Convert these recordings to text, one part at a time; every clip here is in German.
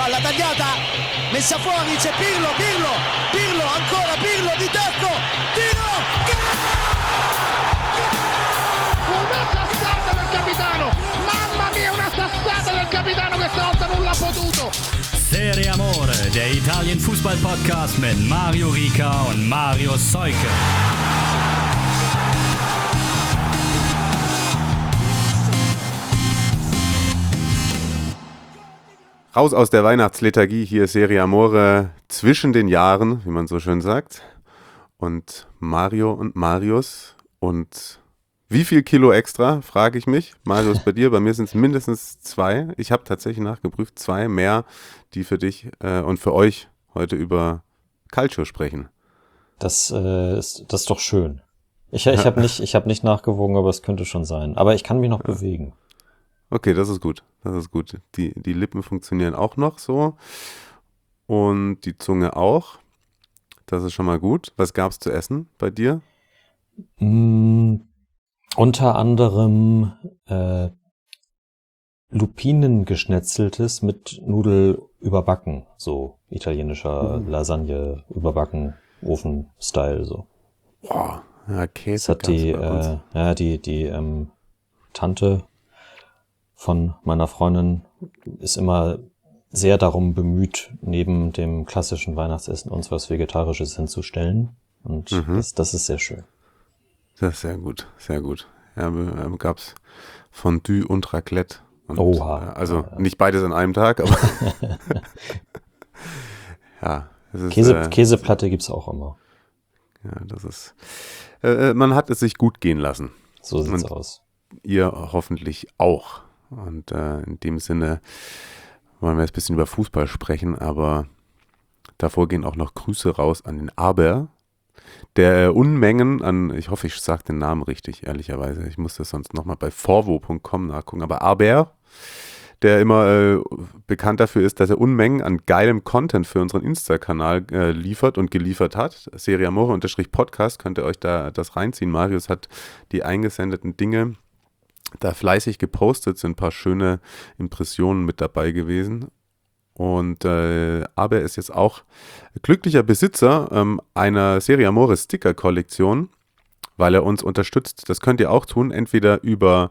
palla tagliata, messa fuori, c'è Pirlo, ancora Pirlo di tacco, tiro, una sassata del capitano, mamma mia, una sassata del capitano che stavolta non l'ha potuto. Serie Amore, der Italien-Fußball-Podcast mit Mario Rica und Mario Seuke. Raus aus der Weihnachtslethargie, hier Serie Amore zwischen den Jahren, wie man so schön sagt. Und Mario und Marius. Und wie viel Kilo extra, frage ich mich. Marius, bei dir, bei mir sind es mindestens 2. Ich habe tatsächlich nachgeprüft, 2 mehr, die für dich und für euch heute über Calcio sprechen. Das ist doch schön. Ich habe nicht nachgewogen, aber es könnte schon sein. Aber ich kann mich noch bewegen. Okay, das ist gut. Die Lippen funktionieren auch noch so und die Zunge auch. Das ist schon mal gut. Was gab's zu essen bei dir? Unter anderem Lupinengeschnetzeltes mit Nudel überbacken, so italienischer Lasagne überbacken, Ofen-Style so. Boah, ja, Käse. Das hat die Tante von meiner Freundin ist immer sehr darum bemüht, neben dem klassischen Weihnachtsessen uns was Vegetarisches hinzustellen. Und das ist sehr schön. Das ist sehr gut, sehr gut. Ja, gab's Fondue und Raclette. Und, Oha. Also nicht beides an einem Tag, aber ja. Es ist, Käseplatte gibt's auch immer. Ja, das ist, man hat es sich gut gehen lassen. So sieht's aus. Ihr hoffentlich auch. Und in dem Sinne wollen wir jetzt ein bisschen über Fußball sprechen, aber davor gehen auch noch Grüße raus an den Aber, der Unmengen an, ich hoffe, ich sage den Namen richtig, ehrlicherweise, ich muss das sonst nochmal bei forvo.com nachgucken, aber Aber, der immer bekannt dafür ist, dass er Unmengen an geilem Content für unseren Insta-Kanal liefert und geliefert hat. Serie Amore_Podcast, könnt ihr euch da das reinziehen. Marius hat die eingesendeten Dinge da fleißig gepostet, sind ein paar schöne Impressionen mit dabei gewesen. Und Aber ist jetzt auch glücklicher Besitzer einer Serie Amore Sticker-Kollektion, weil er uns unterstützt. Das könnt ihr auch tun, entweder über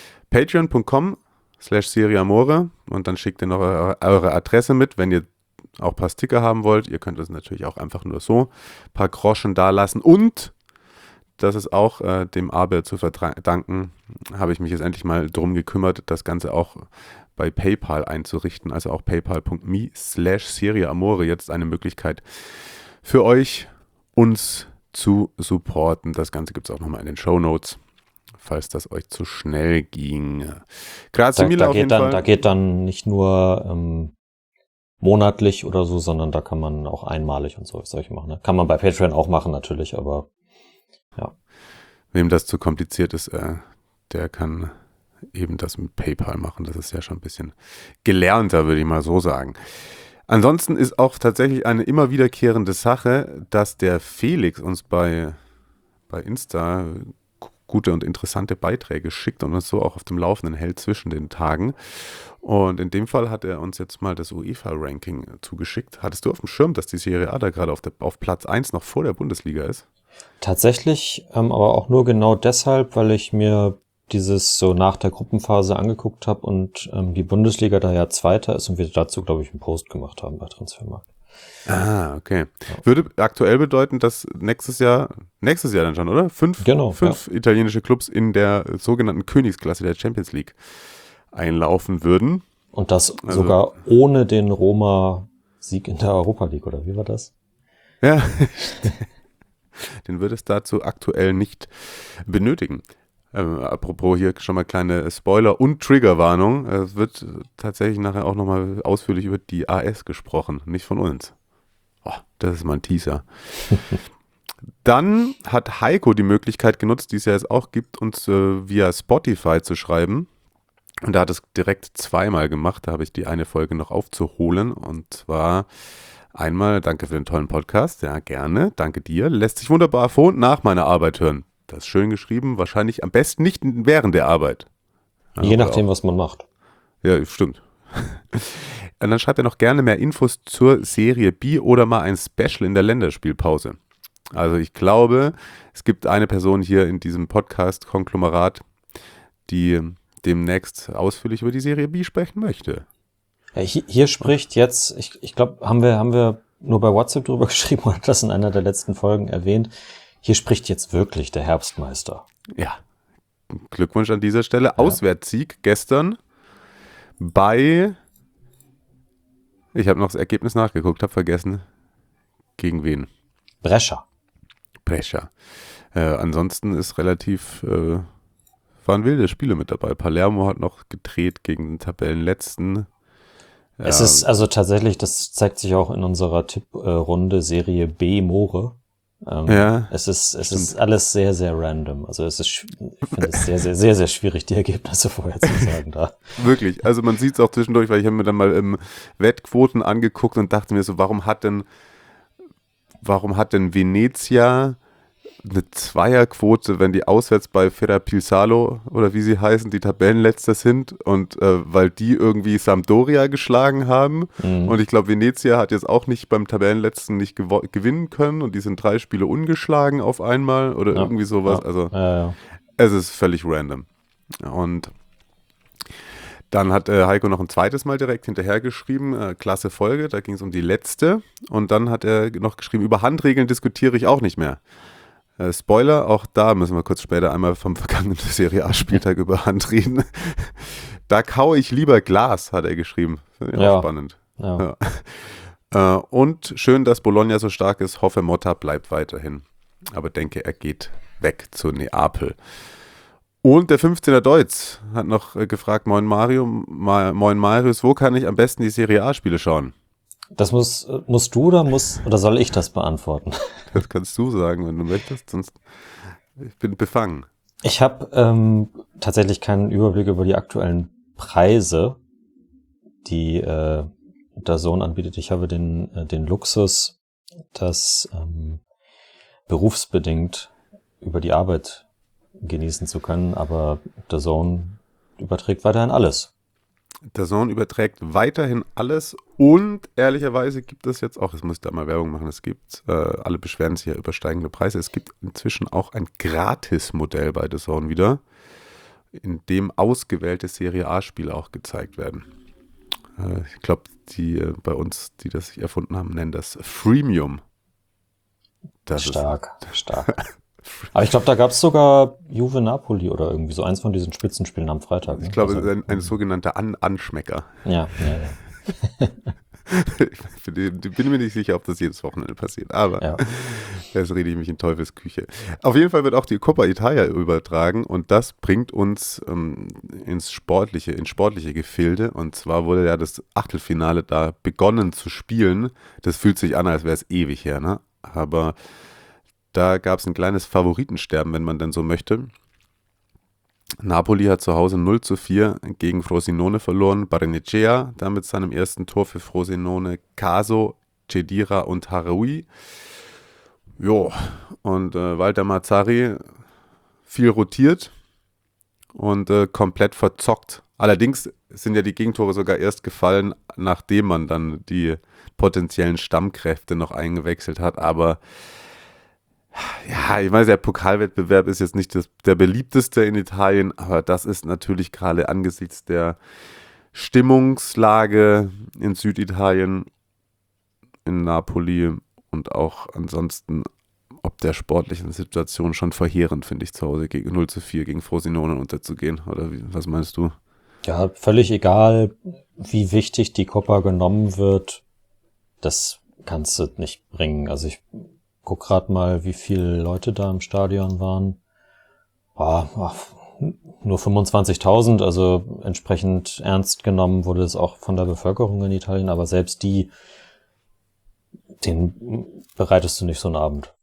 patreon.com/Serie Amore und dann schickt ihr noch eure Adresse mit, wenn ihr auch ein paar Sticker haben wollt. Ihr könnt es natürlich auch einfach nur so ein paar Groschen da lassen. Und das ist auch dem Aber zu verdanken, habe ich mich jetzt endlich mal drum gekümmert, das Ganze auch bei PayPal einzurichten. Also auch paypal.me/Serie Amore jetzt eine Möglichkeit für euch, uns zu supporten. Das Ganze gibt es auch nochmal in den Shownotes, falls das euch zu schnell ging. Grazie mille auf jeden Fall. Da geht dann nicht nur monatlich oder so, sondern da kann man auch einmalig und solche machen. Ne? Kann man bei Patreon auch machen natürlich, aber ja. Wem das zu kompliziert ist, der kann eben das mit PayPal machen. Das ist ja schon ein bisschen gelernter, würde ich mal so sagen. Ansonsten ist auch tatsächlich eine immer wiederkehrende Sache, dass der Felix uns bei Insta gute und interessante Beiträge schickt und uns so auch auf dem Laufenden hält zwischen den Tagen. Und in dem Fall hat er uns jetzt mal das UEFA-Ranking zugeschickt. Hattest du auf dem Schirm, dass die Serie A da gerade auf Platz 1 noch vor der Bundesliga ist? Tatsächlich, aber auch nur genau deshalb, weil ich mir dieses so nach der Gruppenphase angeguckt habe und die Bundesliga da ja Zweiter ist und wir dazu, glaube ich, einen Post gemacht haben bei Transfermarkt. Ah, okay. Ja. Würde aktuell bedeuten, dass nächstes Jahr dann schon, oder? Fünf italienische Clubs in der sogenannten Königsklasse der Champions League einlaufen würden. Und das sogar ohne den Roma-Sieg in der Europa League, oder wie war das? Ja, den würde es dazu aktuell nicht benötigen. Apropos hier schon mal kleine Spoiler- und Triggerwarnung. Es wird tatsächlich nachher auch nochmal ausführlich über die AS gesprochen, nicht von uns. Oh, das ist mal ein Teaser. Dann hat Heiko die Möglichkeit genutzt, die es ja jetzt auch gibt, uns via Spotify zu schreiben. Und er hat es direkt zweimal gemacht. Da habe ich die eine Folge noch aufzuholen. Und zwar einmal, danke für den tollen Podcast. Ja, gerne. Danke dir. Lässt sich wunderbar vor und nach meiner Arbeit hören. Das ist schön geschrieben. Wahrscheinlich am besten nicht während der Arbeit. Ja, je nachdem, was man macht. Ja, stimmt. Und dann schreibt er noch gerne mehr Infos zur Serie B oder mal ein Special in der Länderspielpause. Also ich glaube, es gibt eine Person hier in diesem Podcast-Konglomerat, die demnächst ausführlich über die Serie B sprechen möchte. Ja, hier spricht jetzt, ich glaube, haben wir nur bei WhatsApp drüber geschrieben oder das in einer der letzten Folgen erwähnt. Hier spricht jetzt wirklich der Herbstmeister. Ja, Glückwunsch an dieser Stelle. Ja. Auswärtssieg gestern bei, ich habe noch das Ergebnis nachgeguckt, habe vergessen, gegen wen? Brescia. Ansonsten ist relativ, waren wilde Spiele mit dabei. Palermo hat noch gedreht gegen den Tabellenletzten. Es ist also tatsächlich, das zeigt sich auch in unserer Tipprunde Serie B Moore. Es ist alles sehr, sehr random. Also ich finde es sehr, sehr, sehr, sehr schwierig, die Ergebnisse vorher zu sagen da. Wirklich, also man sieht es auch zwischendurch, weil ich habe mir dann mal Wettquoten angeguckt und dachte mir so, warum hat denn Venezia eine Zweierquote, wenn die auswärts bei Ferrapilsalo oder wie sie heißen, die Tabellenletzter sind und weil die irgendwie Sampdoria geschlagen haben und ich glaube Venezia hat jetzt auch nicht beim Tabellenletzten nicht gewinnen können und die sind 3 Spiele ungeschlagen auf einmal oder irgendwie sowas, also es ist völlig random. Und dann hat Heiko noch ein zweites Mal direkt hinterher geschrieben, klasse Folge, da ging es um die letzte und dann hat er noch geschrieben, über Handregeln diskutiere ich auch nicht mehr. Spoiler, auch da müssen wir kurz später einmal vom vergangenen Serie A-Spieltag über Hand reden. Da kaue ich lieber Glas, hat er geschrieben. Finde ich auch spannend. Ja. Und schön, dass Bologna so stark ist. Hoffe, Motta bleibt weiterhin. Aber denke, er geht weg zu Neapel. Und der 15er Deutz hat noch gefragt, moin Marius, wo kann ich am besten die Serie A-Spiele schauen? Das musst du oder soll ich das beantworten? Das kannst du sagen, wenn du möchtest, sonst ich bin befangen. Ich habe tatsächlich keinen Überblick über die aktuellen Preise, die DAZN anbietet. Ich habe den Luxus, das berufsbedingt über die Arbeit genießen zu können, aber DAZN überträgt weiterhin alles. DAZN überträgt weiterhin alles und ehrlicherweise gibt es jetzt auch, jetzt muss ich da mal Werbung machen, es gibt, alle beschweren sich ja über steigende Preise, es gibt inzwischen auch ein Gratis-Modell bei DAZN wieder, in dem ausgewählte Serie A-Spiele auch gezeigt werden. Ich glaube, die bei uns, die das sich erfunden haben, nennen das Freemium. Stark. Aber ich glaube, da gab es sogar Juve Napoli oder irgendwie so eins von diesen Spitzenspielen am Freitag. Ne? Ich glaube, also, ein sogenannter Anschmecker. Ja. Ich bin mir nicht sicher, ob das jedes Wochenende passiert, aber jetzt rede ich mich in Teufelsküche. Auf jeden Fall wird auch die Coppa Italia übertragen und das bringt uns ins sportliche Gefilde und zwar wurde ja das Achtelfinale da begonnen zu spielen. Das fühlt sich an, als wäre es ewig her, ne? Aber da gab es ein kleines Favoritensterben, wenn man denn so möchte. Napoli hat zu Hause 0:4 gegen Frosinone verloren. Barrenechea da mit seinem ersten Tor für Frosinone. Caso, Khedira und Haraoui. Jo, und Walter Mazzarri viel rotiert und komplett verzockt. Allerdings sind ja die Gegentore sogar erst gefallen, nachdem man dann die potenziellen Stammkräfte noch eingewechselt hat. Aber ja, ich weiß, der Pokalwettbewerb ist jetzt nicht der beliebteste in Italien, aber das ist natürlich gerade angesichts der Stimmungslage in Süditalien, in Napoli und auch ansonsten ob der sportlichen Situation schon verheerend, finde ich, zu Hause gegen 0:4 gegen Frosinone unterzugehen. Oder was meinst du? Ja, völlig egal, wie wichtig die Coppa genommen wird, das kannst du nicht bringen. Also ich guck gerade mal, wie viele Leute da im Stadion waren. Nur 25.000, also entsprechend ernst genommen wurde es auch von der Bevölkerung in Italien, aber selbst den bereitest du nicht so einen Abend.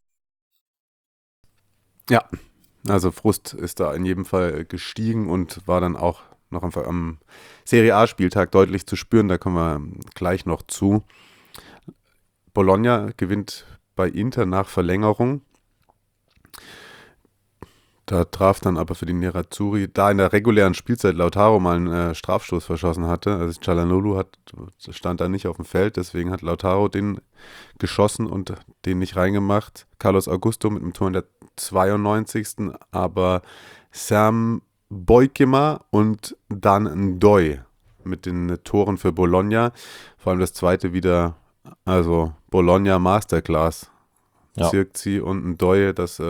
Ja, also Frust ist da in jedem Fall gestiegen und war dann auch noch am Serie A-Spieltag deutlich zu spüren, da kommen wir gleich noch zu. Bologna gewinnt bei Inter nach Verlängerung. Da traf dann aber für die Nerazzurri, da in der regulären Spielzeit Lautaro mal einen Strafstoß verschossen hatte. Also Çalhanoğlu stand da nicht auf dem Feld, deswegen hat Lautaro den geschossen und den nicht reingemacht. Carlos Augusto mit einem Tor in der 92. Aber Sam Boykema und dann Ndoye mit den Toren für Bologna. Vor allem das zweite wieder, also Bologna Masterclass. Ja. Zirkzee und Ndoye, das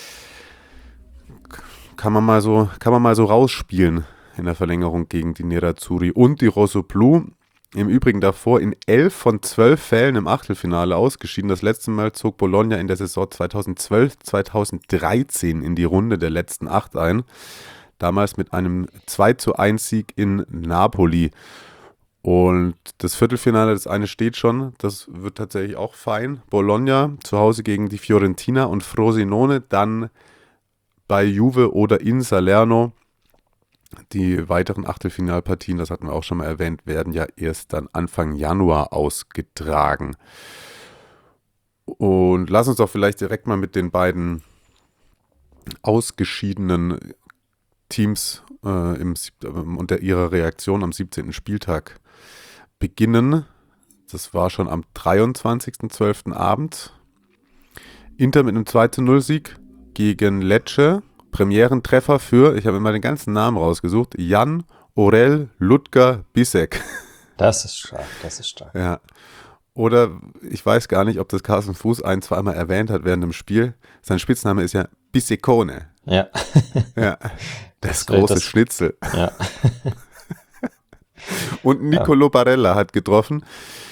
kann man mal so rausspielen in der Verlängerung gegen die Nerazzurri und die Rossoblu. Im Übrigen davor in 11 von 12 Fällen im Achtelfinale ausgeschieden. Das letzte Mal zog Bologna in der Saison 2012/2013 in die Runde der letzten 8 ein. Damals mit einem 2:1 Sieg in Napoli. Und das Viertelfinale, das eine steht schon, das wird tatsächlich auch fein. Bologna zu Hause gegen die Fiorentina und Frosinone dann bei Juve oder in Salerno. Die weiteren Achtelfinalpartien, das hatten wir auch schon mal erwähnt, werden ja erst dann Anfang Januar ausgetragen. Und lass uns doch vielleicht direkt mal mit den beiden ausgeschiedenen Teams unter ihrer Reaktion am 17. Spieltag beginnen. Das war schon am 23.12. Abend. Inter mit einem 2:0-Sieg gegen Lecce. Premierentreffer für, ich habe immer den ganzen Namen rausgesucht, Jan Orel Ludger Bisek. Das ist stark. Ja. Oder ich weiß gar nicht, ob das Carsten Fuß zweimal erwähnt hat während dem Spiel. Sein Spitzname ist ja Bisekone. Ja. Ja. Das große Schnitzel. Ja. Und Nicolo Barella hat getroffen.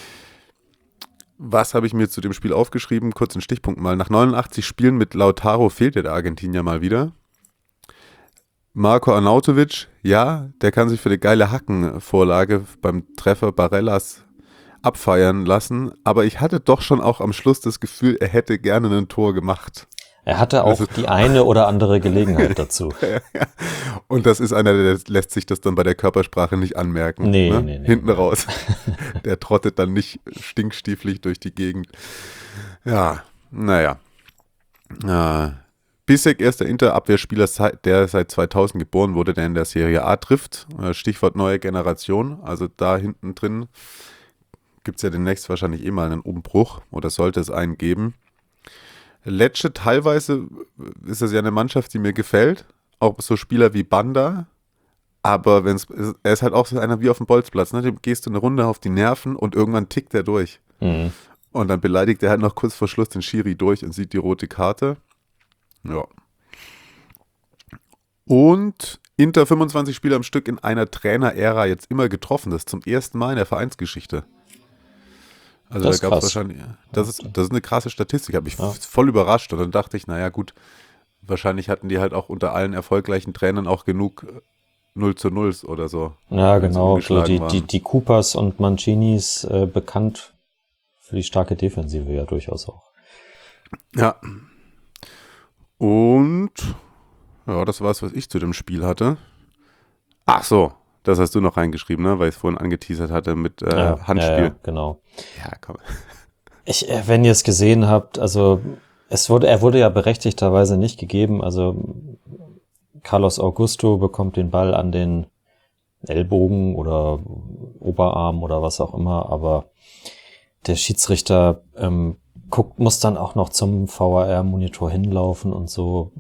Was habe ich mir zu dem Spiel aufgeschrieben? Kurz einen Stichpunkt mal. Nach 89 Spielen mit Lautaro fehlte der Argentinier mal wieder. Marko Arnautovic, ja, der kann sich für die geile Hackenvorlage beim Treffer Barellas abfeiern lassen. Aber ich hatte doch schon auch am Schluss das Gefühl, er hätte gerne ein Tor gemacht. Er hatte auch die eine oder andere Gelegenheit dazu. Und das ist einer, der lässt sich das dann bei der Körpersprache nicht anmerken. Nee. Hinten raus. Der trottet dann nicht stinkstieflig durch die Gegend. Ja, naja. Bisek, erster Inter-Abwehrspieler, der seit 2000 geboren wurde, der in der Serie A trifft. Stichwort neue Generation. Also da hinten drin gibt es ja demnächst wahrscheinlich mal einen Umbruch. Oder sollte es einen geben. Lecce, teilweise ist das ja eine Mannschaft, die mir gefällt. Auch so Spieler wie Banda. Aber er ist halt auch so einer wie auf dem Bolzplatz. Ne? Dem gehst du eine Runde auf die Nerven und irgendwann tickt er durch. Mhm. Und dann beleidigt er halt noch kurz vor Schluss den Schiri durch und sieht die rote Karte. Ja. Und Inter 25 Spiele am Stück in einer Trainerära jetzt immer getroffen. Das ist zum ersten Mal in der Vereinsgeschichte. Also das da gab es wahrscheinlich, das ist eine krasse Statistik, habe ich voll überrascht und dann dachte ich, naja gut, wahrscheinlich hatten die halt auch unter allen erfolgreichen Trainern auch genug 0:0 oder so. Ja, genau, so die Coopers und Mancinis bekannt für die starke Defensive ja durchaus auch. Ja. Und ja, das war es, was ich zu dem Spiel hatte. Ach so. Das hast du noch reingeschrieben, ne? Weil ich es vorhin angeteasert hatte mit Handspiel. Ja, genau. Ja, komm. Wenn ihr es gesehen habt, also er wurde ja berechtigterweise nicht gegeben. Also Carlos Augusto bekommt den Ball an den Ellbogen oder Oberarm oder was auch immer, aber der Schiedsrichter muss dann auch noch zum VAR-Monitor hinlaufen und so.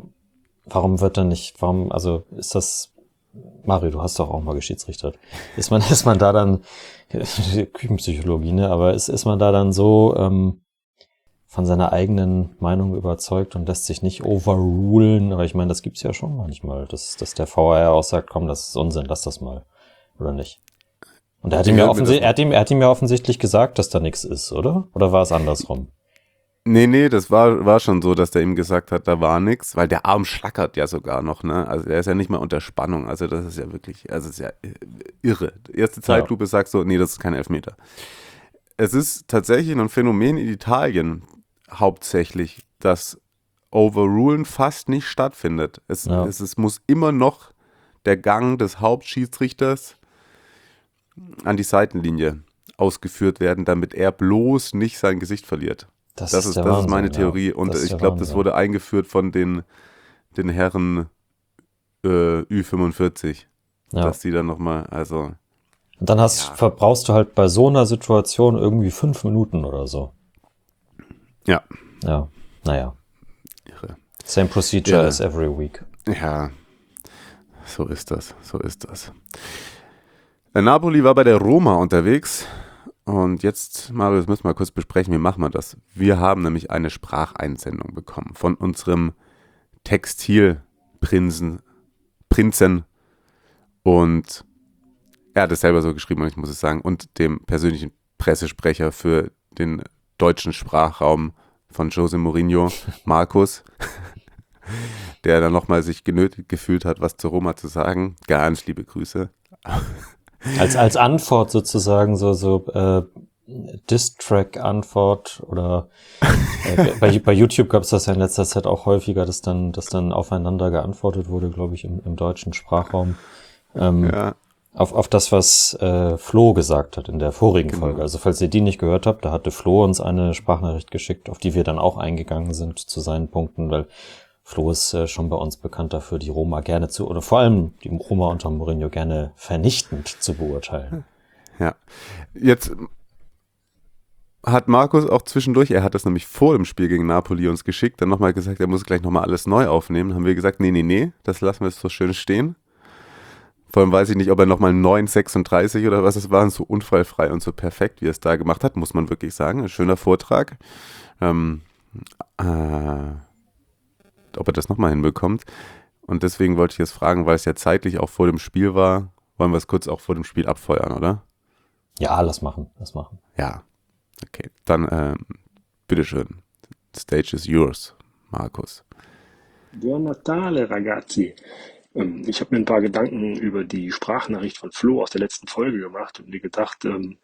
Also ist das... Mario, du hast doch auch mal geschiedsrichtert. Ist man da dann, Küchenpsychologie, ne? Aber ist man da dann so von seiner eigenen Meinung überzeugt und lässt sich nicht overrulen? Aber ich meine, das gibt's ja schon manchmal, dass der VAR auch sagt, komm, das ist Unsinn, lass das mal. Oder nicht? Und er hat ihm ja offensichtlich gesagt, dass da nichts ist, oder? Oder war es andersrum? Nee, das war schon so, dass der ihm gesagt hat, da war nichts, weil der Arm schlackert ja sogar noch, ne? Also er ist ja nicht mal unter Spannung, also das ist ja wirklich, also es ist ja irre. Die erste Zeitlupe sagt so, nee, das ist kein Elfmeter. Es ist tatsächlich ein Phänomen in Italien hauptsächlich, dass Overrulen fast nicht stattfindet. Es muss immer noch der Gang des Hauptschiedsrichters an die Seitenlinie ausgeführt werden, damit er bloß nicht sein Gesicht verliert. Das ist meine Theorie und ich glaube, das wurde eingeführt von den Herren Ü45. Ja. Dass die dann nochmal, also. Und dann verbrauchst du halt bei so einer Situation irgendwie 5 Minuten oder so. Ja. Ja, naja. Irre. Same procedure Ja. as every week. Ja, so ist das. Napoli war bei der Roma unterwegs und jetzt, Marius, müssen wir kurz besprechen, wie machen wir das? Wir haben nämlich eine Spracheinsendung bekommen von unserem Textilprinzen und er hat es selber so geschrieben, und ich muss es sagen, und dem persönlichen Pressesprecher für den deutschen Sprachraum von Jose Mourinho, Markus, der dann nochmal sich genötigt gefühlt hat, was zur Roma zu sagen. Ganz liebe Grüße. Als Antwort sozusagen so Diss-Track-Antwort oder bei YouTube gab es das ja in letzter Zeit auch häufiger, dass dann aufeinander geantwortet wurde, glaube ich, im deutschen Sprachraum. Ja. Auf das, was Flo gesagt hat in der vorigen Folge. Also falls ihr die nicht gehört habt, da hatte Flo uns eine Sprachnachricht geschickt, auf die wir dann auch eingegangen sind zu seinen Punkten, weil Flo ist schon bei uns bekannt dafür, die Roma gerne oder vor allem die Roma unter Mourinho gerne vernichtend zu beurteilen. Ja, jetzt hat Markus auch zwischendurch, er hat das nämlich vor dem Spiel gegen Napoli uns geschickt, dann nochmal gesagt, er muss gleich nochmal alles neu aufnehmen. Dann haben wir gesagt, nee, das lassen wir jetzt so schön stehen. Vor allem weiß ich nicht, ob er nochmal 9,36 oder was es war, so unfallfrei und so perfekt, wie er es da gemacht hat, muss man wirklich sagen. Ein schöner Vortrag. Ob er das nochmal hinbekommt. Und deswegen wollte ich jetzt fragen, weil es ja zeitlich auch vor dem Spiel war, wollen wir es kurz auch vor dem Spiel abfeuern, oder? Ja, lass machen. Ja, okay. Dann, bitteschön. The stage is yours, Markus. Buon Natale, ragazzi. Ich habe mir ein paar Gedanken über die Sprachnachricht von Flo aus der letzten Folge gemacht und mir gedacht,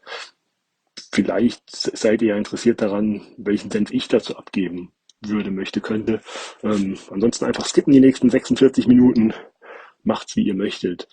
vielleicht seid ihr ja interessiert daran, welchen Senf ich dazu abgeben könnte. Ansonsten einfach skippen die nächsten 46 Minuten, macht's wie ihr möchtet.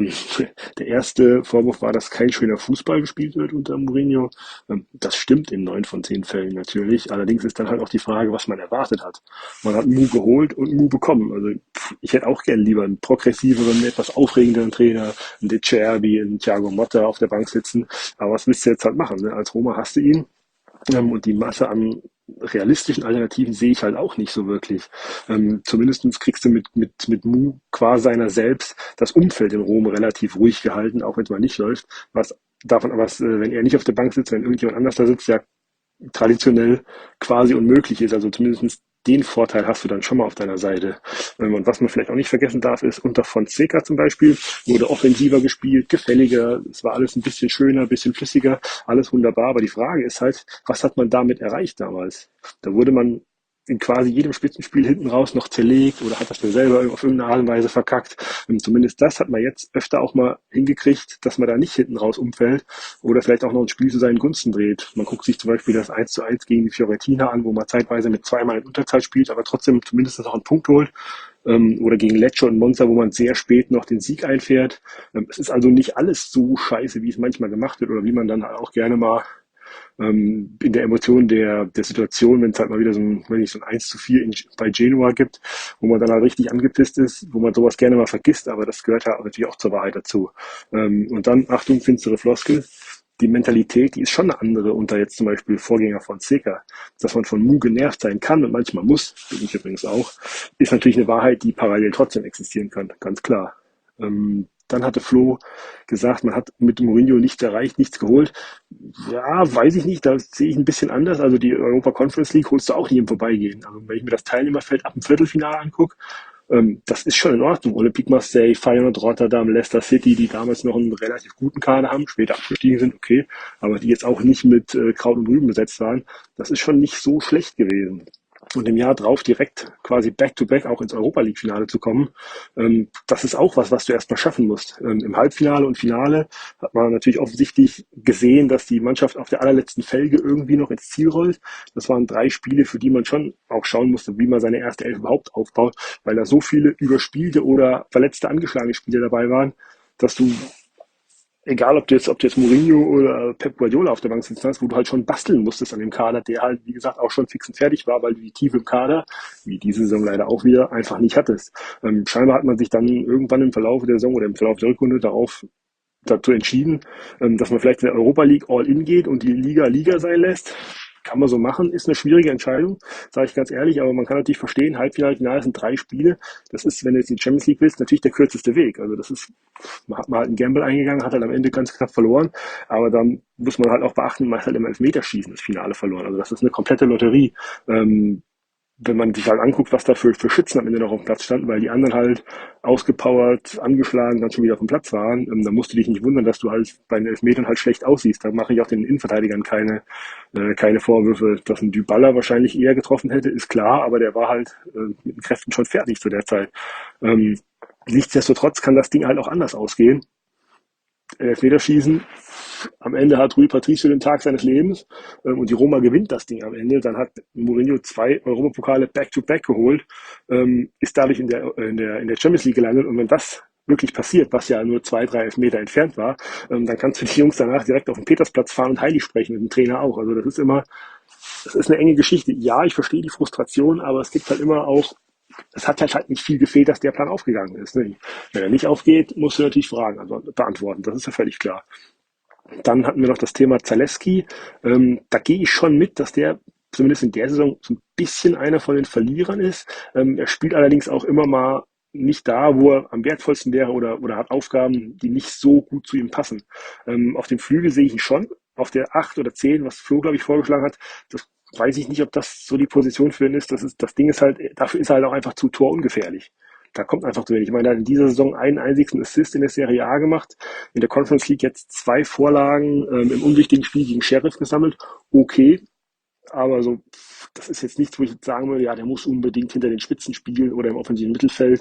Der erste Vorwurf war, dass kein schöner Fußball gespielt wird unter Mourinho. Das stimmt in 9 von 10 Fällen natürlich. Allerdings ist dann halt auch die Frage, was man erwartet hat. Man hat Mou geholt und Mou bekommen. Also ich hätte auch gern lieber einen progressiveren, etwas aufregenderen Trainer, einen De Cerbi, einen Thiago Motta auf der Bank sitzen. Aber was willst du jetzt halt machen? Ne? Als Roma hast du ihn. Und die Masse an realistischen Alternativen sehe ich halt auch nicht so wirklich. Zumindest kriegst du mit Mou qua seiner selbst das Umfeld in Rom relativ ruhig gehalten, auch wenn es mal nicht läuft. Wenn er nicht auf der Bank sitzt, wenn irgendjemand anders da sitzt, ja traditionell quasi unmöglich ist. Also zumindest den Vorteil hast du dann schon mal auf deiner Seite. Und was man vielleicht auch nicht vergessen darf, ist, unter Fonseca zum Beispiel wurde offensiver gespielt, gefälliger, es war alles ein bisschen schöner, ein bisschen flüssiger, alles wunderbar. Aber die Frage ist halt, was hat man damit erreicht damals? Da wurde man in quasi jedem Spitzenspiel hinten raus noch zerlegt oder hat das dann selber auf irgendeine Art und Weise verkackt. Und zumindest das hat man jetzt öfter auch mal hingekriegt, dass man da nicht hinten raus umfällt oder vielleicht auch noch ein Spiel zu seinen Gunsten dreht. Man guckt sich zum Beispiel das 1:1 gegen die Fiorentina an, wo man zeitweise mit 2-mal in Unterzahl spielt, aber trotzdem zumindest noch einen Punkt holt. Oder gegen Lecce und Monza, wo man sehr spät noch den Sieg einfährt. Es ist also nicht alles so scheiße, wie es manchmal gemacht wird oder wie man dann auch gerne mal in der Emotion der Situation, wenn es halt mal wieder so ein 1:4 bei Genua gibt, wo man dann halt richtig angepisst ist, wo man sowas gerne mal vergisst, aber das gehört ja natürlich auch zur Wahrheit dazu. Und dann, Achtung, finstere Floskel, die Mentalität, die ist schon eine andere unter jetzt zum Beispiel Vorgänger von Fonseca. Dass man von Mou genervt sein kann und manchmal muss, bin ich übrigens auch, ist natürlich eine Wahrheit, die parallel trotzdem existieren kann, ganz klar. Dann hatte Flo gesagt, man hat mit Mourinho nichts erreicht, nichts geholt. Ja, weiß ich nicht, da sehe ich ein bisschen anders. Also die Europa Conference League holst du auch nie im Vorbeigehen. Also wenn ich mir das Teilnehmerfeld ab dem Viertelfinale angucke, das ist schon in Ordnung. Olympique Marseille, Feyenoord Rotterdam, Leicester City, die damals noch einen relativ guten Kader haben, später abgestiegen sind, okay, aber die jetzt auch nicht mit Kraut und Rüben besetzt waren, das ist schon nicht so schlecht gewesen. Und im Jahr drauf direkt quasi back-to-back auch ins Europa-League-Finale zu kommen, das ist auch was du erstmal schaffen musst. Im Halbfinale und Finale hat man natürlich offensichtlich gesehen, dass die Mannschaft auf der allerletzten Felge irgendwie noch ins Ziel rollt. Das waren 3 Spiele, für die man schon auch schauen musste, wie man seine erste Elf überhaupt aufbaut, weil da so viele überspielte oder verletzte, angeschlagene Spieler dabei waren, dass du egal ob du jetzt Mourinho oder Pep Guardiola auf der Bank sitzen hast, wo du halt schon basteln musstest an dem Kader, der halt, wie gesagt, auch schon fix und fertig war, weil du die Tiefe im Kader, wie diese Saison leider auch wieder, einfach nicht hattest. Scheinbar hat man sich dann irgendwann im Verlauf der Saison oder im Verlauf der Rückrunde dazu entschieden, dass man vielleicht in der Europa League All-In geht und die Liga sein lässt. Kann man so machen, ist eine schwierige Entscheidung, sage ich ganz ehrlich, aber man kann natürlich verstehen, Halbfinale, Finale sind 3 Spiele. Das ist, wenn du jetzt die Champions League willst, natürlich der kürzeste Weg. Also das ist, man hat mal halt einen Gamble eingegangen, hat halt am Ende ganz knapp verloren, aber dann muss man halt auch beachten, man hat halt im Elfmeterschießen das Finale verloren. Also das ist eine komplette Lotterie. Wenn man sich halt anguckt, was da für Schützen am Ende noch auf dem Platz standen, weil die anderen halt ausgepowert, angeschlagen, dann schon wieder auf dem Platz waren, dann musst du dich nicht wundern, dass du halt bei den Elfmetern halt schlecht aussiehst. Da mache ich auch den Innenverteidigern keine Vorwürfe. Dass ein Dybala wahrscheinlich eher getroffen hätte, ist klar, aber der war halt mit den Kräften schon fertig zu der Zeit. Nichtsdestotrotz kann das Ding halt auch anders ausgehen. Elfmeterschießen, am Ende hat Rui Patricio den Tag seines Lebens und die Roma gewinnt das Ding am Ende. Dann hat Mourinho 2 Europapokale Back-to-Back geholt, ist dadurch in der Champions League gelandet und wenn das wirklich passiert, was ja nur 2, 3 Elfmeter entfernt war, dann kannst du die Jungs danach direkt auf den Petersplatz fahren und heilig sprechen, mit dem Trainer auch. Also das ist eine enge Geschichte. Ja, ich verstehe die Frustration, aber es gibt halt immer auch, es hat halt nicht viel gefehlt, dass der Plan aufgegangen ist. Ne? Wenn er nicht aufgeht, musst du natürlich Fragen beantworten. Das ist ja völlig klar. Dann hatten wir noch das Thema Zalewski. Da gehe ich schon mit, dass der zumindest in der Saison so ein bisschen einer von den Verlierern ist. Er spielt allerdings auch immer mal nicht da, wo er am wertvollsten wäre oder hat Aufgaben, die nicht so gut zu ihm passen. Auf dem Flügel sehe ich ihn schon. Auf der 8 oder 10, was Flo, glaube ich, vorgeschlagen hat, das weiß ich nicht, ob das so die Position für ihn ist. Das Ding ist halt, dafür ist er halt auch einfach zu torungefährlich. Da kommt einfach zu wenig. Ich meine, er hat in dieser Saison einen einzigen Assist in der Serie A gemacht, in der Conference League jetzt 2 Vorlagen im unwichtigen Spiel gegen Sheriff gesammelt. Okay, aber so, das ist jetzt nichts, wo ich jetzt sagen würde, ja, der muss unbedingt hinter den Spitzen spielen oder im offensiven Mittelfeld.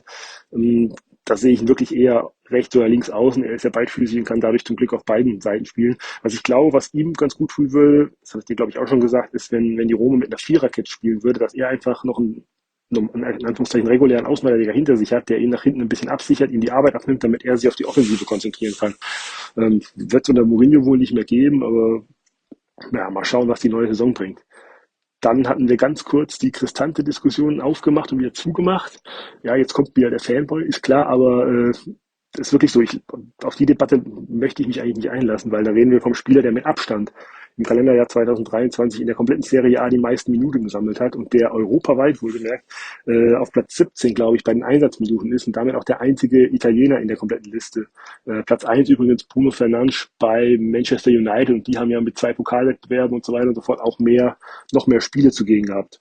Da sehe ich ihn wirklich eher rechts oder links außen. Er ist ja beidfüßig und kann dadurch zum Glück auf beiden Seiten spielen. Was ich glaube, was ihm ganz gut tun würde, das habe ich dir, glaube ich, auch schon gesagt, ist, wenn die Roma mit einer Viererkette spielen würde, dass er einfach noch einen in Anführungszeichen regulären Außenverteidiger hinter sich hat, der ihn nach hinten ein bisschen absichert, ihm die Arbeit abnimmt, damit er sich auf die Offensive konzentrieren kann. Wird es unter Mourinho wohl nicht mehr geben, aber ja, mal schauen, was die neue Saison bringt. Dann hatten wir ganz kurz die Cristante-Diskussion aufgemacht und wieder zugemacht. Ja, jetzt kommt wieder der Fanboy, ist klar, aber ist wirklich so. Auf die Debatte möchte ich mich eigentlich nicht einlassen, weil da reden wir vom Spieler, der mit Abstand im Kalenderjahr 2023 in der kompletten Serie A die meisten Minuten gesammelt hat und der europaweit, wohlgemerkt, auf Platz 17, glaube ich, bei den Einsatzminuten ist und damit auch der einzige Italiener in der kompletten Liste. Platz 1 übrigens Bruno Fernandes bei Manchester United und die haben ja mit 2 Pokalwettbewerben und so weiter und so fort auch noch mehr Spiele zugegen gehabt.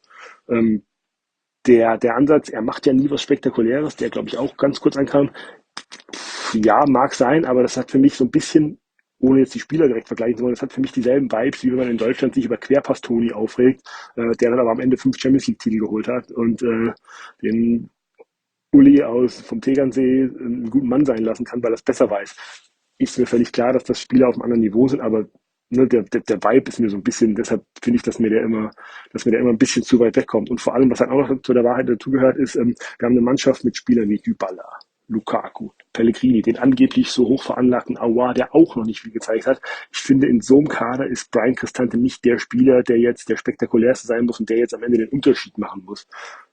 Der Ansatz, er macht ja nie was Spektakuläres, der, glaube ich, auch ganz kurz ankam. Ja, mag sein, aber das hat für mich so ein bisschen, ohne jetzt die Spieler direkt vergleichen zu wollen, das hat für mich dieselben Vibes, wie wenn man in Deutschland sich über Querpass-Toni aufregt, der dann aber am Ende 5 Champions League-Titel geholt hat und den Uli vom Tegernsee einen guten Mann sein lassen kann, weil er es besser weiß. Ist mir völlig klar, dass das Spieler auf einem anderen Niveau sind, aber ne, der Vibe ist mir so ein bisschen, deshalb finde ich, dass mir der immer ein bisschen zu weit wegkommt. Und vor allem, was halt auch noch zu der Wahrheit dazugehört, ist, wir haben eine Mannschaft mit Spielern wie Dybala, Lukaku, Pellegrini, den angeblich so hoch veranlagten Aouar, der auch noch nicht viel gezeigt hat. Ich finde, in so einem Kader ist Brian Cristante nicht der Spieler, der jetzt der spektakulärste sein muss und der jetzt am Ende den Unterschied machen muss.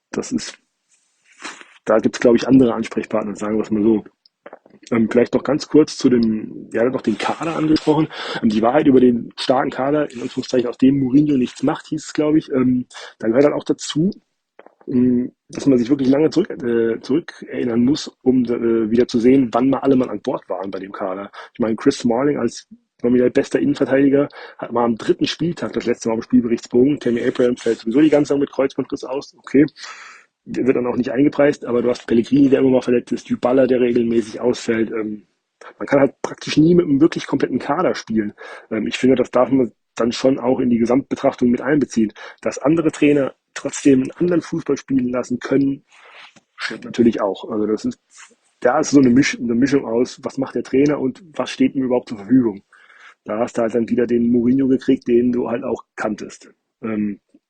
Da gibt es, glaube ich, andere Ansprechpartner, sagen wir es mal so. Vielleicht noch ganz kurz ihr hattet noch den Kader angesprochen. Die Wahrheit über den starken Kader, in Anführungszeichen, aus dem Mourinho nichts macht, hieß es, glaube ich. Da gehört halt auch dazu, dass man sich wirklich lange zurück erinnern muss, um wieder zu sehen, wann mal alle an Bord waren bei dem Kader. Ich meine, Chris Smalling als wieder bester Innenverteidiger hat mal am 3. Spieltag das letzte Mal am Spielberichtsbogen. Tammy Abraham fällt sowieso die ganze Zeit mit Kreuzbandriss aus. Okay, der wird dann auch nicht eingepreist, aber du hast Pellegrini, der immer mal verletzt ist, Dybala, der regelmäßig ausfällt. Man kann halt praktisch nie mit einem wirklich kompletten Kader spielen. Ich finde, das darf man dann schon auch in die Gesamtbetrachtung mit einbeziehen. Dass andere Trainer trotzdem einen anderen Fußball spielen lassen können, stimmt natürlich auch. Also da ist so eine Mischung aus, was macht der Trainer und was steht ihm überhaupt zur Verfügung. Da hast du halt dann wieder den Mourinho gekriegt, den du halt auch kanntest.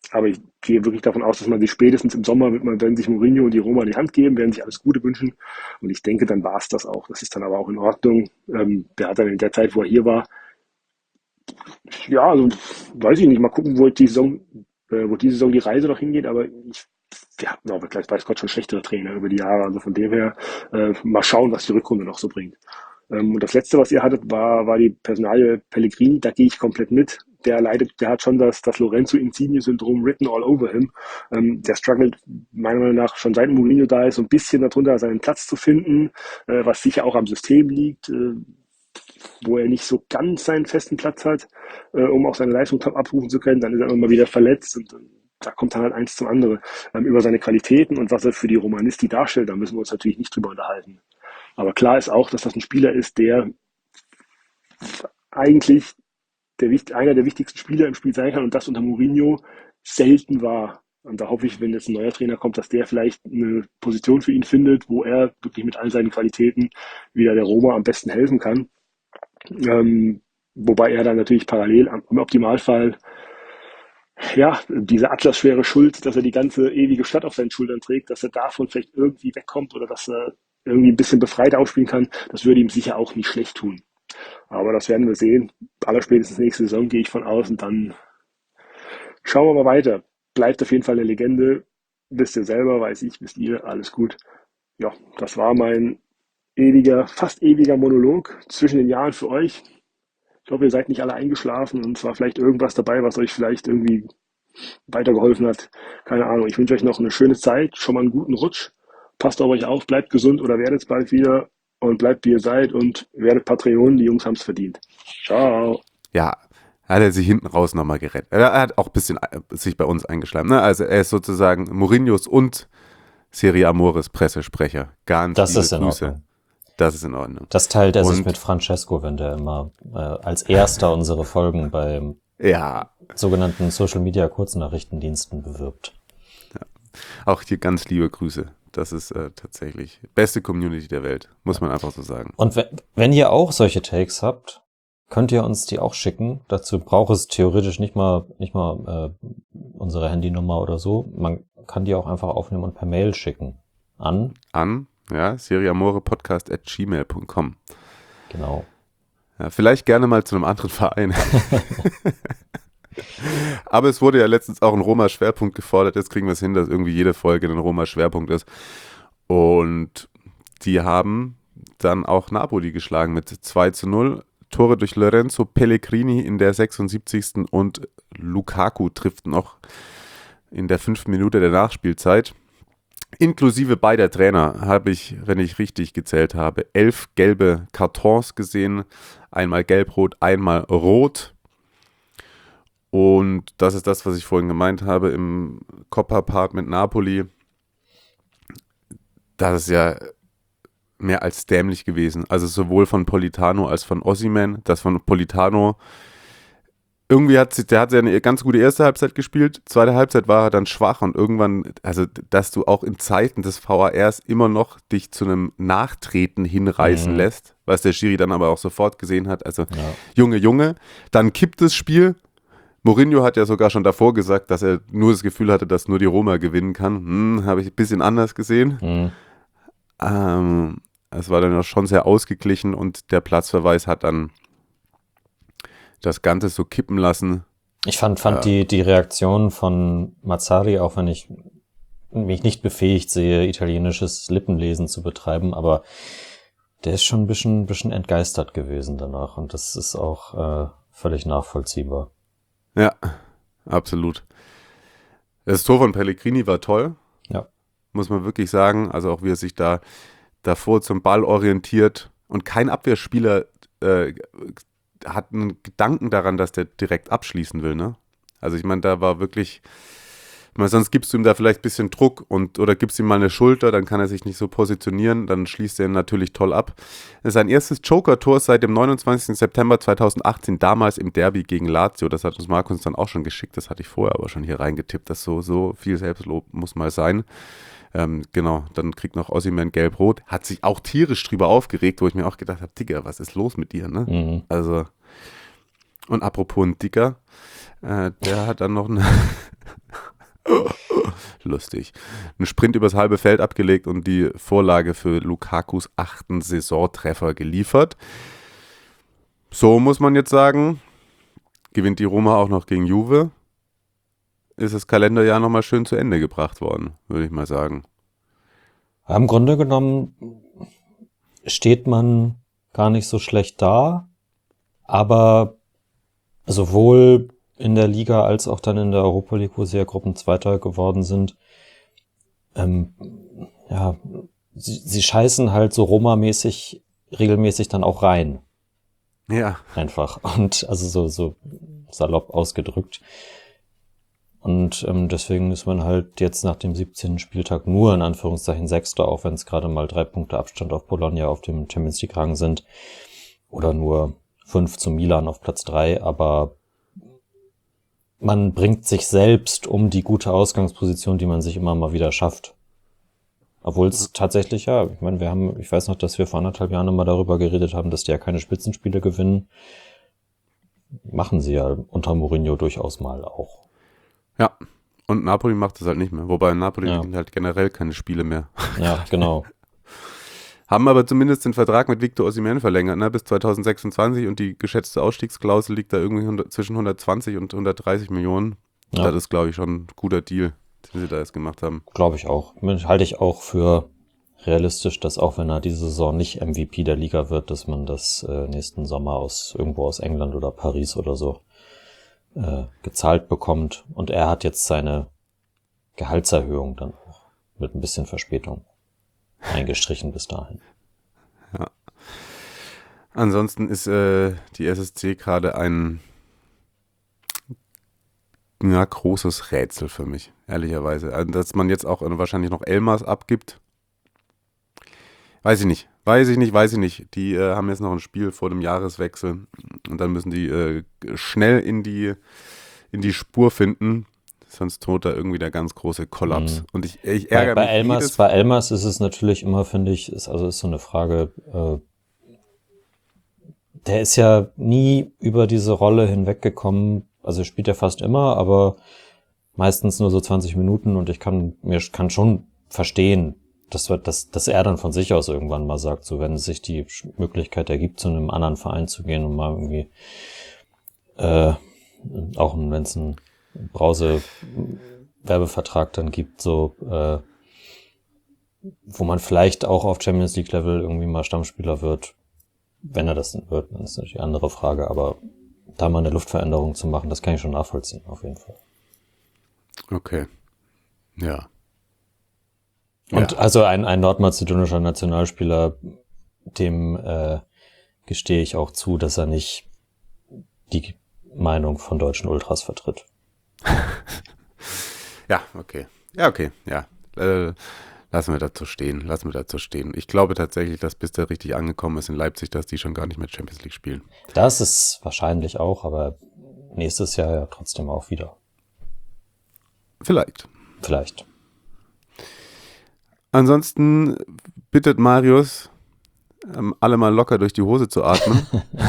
Aber ich gehe wirklich davon aus, dass man sich spätestens im Sommer werden sich Mourinho und die Roma die Hand geben, werden sich alles Gute wünschen. Und ich denke, dann war es das auch. Das ist dann aber auch in Ordnung. Der hat dann in der Zeit, wo er hier war, ja, also weiß ich nicht, mal gucken, wo die Saison die Reise noch hingeht, aber wir hatten auch, vielleicht weiß Gott, schon schlechtere Trainer über die Jahre. Also von dem her, mal schauen, was die Rückrunde noch so bringt. Und das Letzte, was ihr hattet, war die Personalie Pellegrini. Da gehe ich komplett mit. Der hat schon das Lorenzo Insigne-Syndrom written all over him. Der struggelt meiner Meinung nach schon seit Mourinho da ist, so ein bisschen darunter seinen Platz zu finden, was sicher auch am System liegt, wo er nicht so ganz seinen festen Platz hat, um auch seine Leistung top abrufen zu können. Dann ist er immer mal wieder verletzt und da kommt dann halt eins zum anderen. Über seine Qualitäten und was er für die Romanisti darstellt, da müssen wir uns natürlich nicht drüber unterhalten. Aber klar ist auch, dass das ein Spieler ist, der eigentlich einer der wichtigsten Spieler im Spiel sein kann und das unter Mourinho selten war. Und da hoffe ich, wenn jetzt ein neuer Trainer kommt, dass der vielleicht eine Position für ihn findet, wo er wirklich mit all seinen Qualitäten wieder der Roma am besten helfen kann. Wobei er dann natürlich parallel im Optimalfall diese atlasschwere Schuld, dass er die ganze ewige Stadt auf seinen Schultern trägt, dass er davon vielleicht irgendwie wegkommt oder dass er irgendwie ein bisschen befreit aufspielen kann, das würde ihm sicher auch nicht schlecht tun. Aber das werden wir sehen. Allerspätestens nächste Saison gehe ich von aus und dann schauen wir mal weiter. Bleibt auf jeden Fall eine Legende. Wisst ihr selber, wisst ihr, alles gut. Ja, das war mein fast ewiger Monolog zwischen den Jahren für euch. Ich hoffe, ihr seid nicht alle eingeschlafen und es war vielleicht irgendwas dabei, was euch vielleicht irgendwie weitergeholfen hat. Keine Ahnung. Ich wünsche euch noch eine schöne Zeit, schon mal einen guten Rutsch. Passt auf euch auf, bleibt gesund oder werdet bald wieder und bleibt wie ihr seid und werdet Patreon, die Jungs haben es verdient. Ciao. Ja, hat er sich hinten raus nochmal gerettet. Er hat auch ein bisschen sich bei uns eingeschleimt. Ne? Also er ist sozusagen Mourinhos und Serie Amores Pressesprecher. Ganz liebe Grüße. Ordnung. Das ist in Ordnung. Das teilt er sich mit Francesco, wenn der immer als erster unsere Folgen bei sogenannten Social-Media-Kurznachrichtendiensten bewirbt. Ja. Auch hier ganz liebe Grüße. Das ist tatsächlich beste Community der Welt, muss man einfach so sagen. Und wenn ihr auch solche Takes habt, könnt ihr uns die auch schicken. Dazu braucht es theoretisch nicht mal unsere Handynummer oder so. Man kann die auch einfach aufnehmen und per Mail schicken. An seriamorepodcast@gmail.com. Genau. Ja, vielleicht gerne mal zu einem anderen Verein. Aber es wurde ja letztens auch ein Roma-Schwerpunkt gefordert. Jetzt kriegen wir es hin, dass irgendwie jede Folge ein Roma-Schwerpunkt ist. Und die haben dann auch Napoli geschlagen mit 2:0. Tore durch Lorenzo Pellegrini in der 76. und Lukaku trifft noch in der 5. Minute der Nachspielzeit. Inklusive beider Trainer habe ich, wenn ich richtig gezählt habe, 11 gelbe Kartons gesehen. Einmal gelb-rot, einmal rot. Und das ist das, was ich vorhin gemeint habe im Coppa Park mit Napoli. Das ist ja mehr als dämlich gewesen. Also sowohl von Politano als von Osimhen. Das von Politano, irgendwie der hat ja eine ganz gute erste Halbzeit gespielt. Zweite Halbzeit war er dann schwach und irgendwann, also dass du auch in Zeiten des VARs immer noch dich zu einem Nachtreten hinreißen lässt, was der Schiri dann aber auch sofort gesehen hat. Also Junge, dann kippt das Spiel. Mourinho hat ja sogar schon davor gesagt, dass er nur das Gefühl hatte, dass nur die Roma gewinnen kann. Habe ich ein bisschen anders gesehen. Es war dann auch schon sehr ausgeglichen und der Platzverweis hat dann das Ganze so kippen lassen. Ich fand die Reaktion von Mazzarri, auch wenn ich mich nicht befähigt sehe, italienisches Lippenlesen zu betreiben, aber der ist schon ein bisschen entgeistert gewesen danach und das ist auch völlig nachvollziehbar. Ja, absolut. Das Tor von Pellegrini war toll. Ja. Muss man wirklich sagen. Also auch wie er sich da davor zum Ball orientiert und kein Abwehrspieler hat einen Gedanken daran, dass der direkt abschließen will, ne? Also ich meine, da war wirklich, sonst gibst du ihm da vielleicht ein bisschen Druck oder gibst ihm mal eine Schulter, dann kann er sich nicht so positionieren, dann schließt er ihn natürlich toll ab. Das ist sein erstes Joker-Tor seit dem 29. September 2018, damals im Derby gegen Lazio. Das hat uns Markus dann auch schon geschickt, das hatte ich vorher aber schon hier reingetippt, dass so viel Selbstlob muss mal sein. Genau, dann kriegt noch Osimhen gelb-rot, hat sich auch tierisch drüber aufgeregt, wo ich mir auch gedacht habe, Digga, was ist los mit dir, ne? Also, und apropos ein Dicker, der hat dann noch Lustig. Ein Sprint übers halbe Feld abgelegt und die Vorlage für Lukakus 8. Saisontreffer geliefert. So muss man jetzt sagen, gewinnt die Roma auch noch gegen Juve. Ist das Kalenderjahr nochmal schön zu Ende gebracht worden, würde ich mal sagen. Im Grunde genommen steht man gar nicht so schlecht da, aber sowohl in der Liga als auch dann in der Europa League, wo sie ja Gruppenzweiter geworden sind, sie scheißen halt so Roma-mäßig regelmäßig dann auch rein. Ja. Einfach. Und also so salopp ausgedrückt. Und deswegen ist man halt jetzt nach dem 17. Spieltag nur in Anführungszeichen Sechster, auch wenn es gerade mal 3 Punkte Abstand auf Bologna auf dem Champions League Rang sind. Oder nur 5 zu Milan auf Platz 3, aber man bringt sich selbst um die gute Ausgangsposition, die man sich immer mal wieder schafft. Obwohl es tatsächlich, ja, ich meine, ich weiß noch, dass wir vor 1,5 Jahren immer darüber geredet haben, dass die ja keine Spitzenspiele gewinnen. Machen sie ja unter Mourinho durchaus mal auch. Ja, und Napoli macht das halt nicht mehr. Wobei Napoli gewinnt halt generell keine Spiele mehr. Ja, genau. Haben aber zumindest den Vertrag mit Victor Osimhen verlängert, ne, bis 2026 und die geschätzte Ausstiegsklausel liegt da irgendwie zwischen 120 und 130 Millionen. Ja. Das ist, glaube ich, schon ein guter Deal, den sie da jetzt gemacht haben. Glaube ich auch. Halte ich auch für realistisch, dass auch wenn er diese Saison nicht MVP der Liga wird, dass man das nächsten Sommer irgendwo aus England oder Paris oder so gezahlt bekommt. Und er hat jetzt seine Gehaltserhöhung dann auch mit ein bisschen Verspätung eingestrichen bis dahin. Ja. Ansonsten ist die SSC gerade ein großes Rätsel für mich, ehrlicherweise. Also, dass man jetzt auch wahrscheinlich noch Elmas abgibt. Weiß ich nicht. Die haben jetzt noch ein Spiel vor dem Jahreswechsel und dann müssen die schnell in die Spur finden, sonst droht da irgendwie der ganz große Kollaps. Und ich ärgere mich. Bei Elmas ist es natürlich immer, finde ich, ist so eine Frage, der ist ja nie über diese Rolle hinweggekommen, also er spielt ja fast immer, aber meistens nur so 20 Minuten und ich kann schon verstehen, dass er dann von sich aus irgendwann mal sagt, so wenn sich die Möglichkeit ergibt, zu einem anderen Verein zu gehen und mal irgendwie auch wenn es einen Brause-Werbevertrag dann gibt, so wo man vielleicht auch auf Champions League Level irgendwie mal Stammspieler wird, wenn er das denn wird, dann ist natürlich eine andere Frage, aber da mal eine Luftveränderung zu machen, das kann ich schon nachvollziehen, auf jeden Fall. Okay. Ja. Und also ein nordmazedonischer Nationalspieler, dem gestehe ich auch zu, dass er nicht die Meinung von deutschen Ultras vertritt. Ja, okay. Lassen wir dazu stehen. Ich glaube tatsächlich, dass bis der richtig angekommen ist in Leipzig, dass die schon gar nicht mehr Champions League spielen. Das ist wahrscheinlich auch, aber nächstes Jahr ja trotzdem auch wieder. Vielleicht. Ansonsten bittet Marius, alle mal locker durch die Hose zu atmen.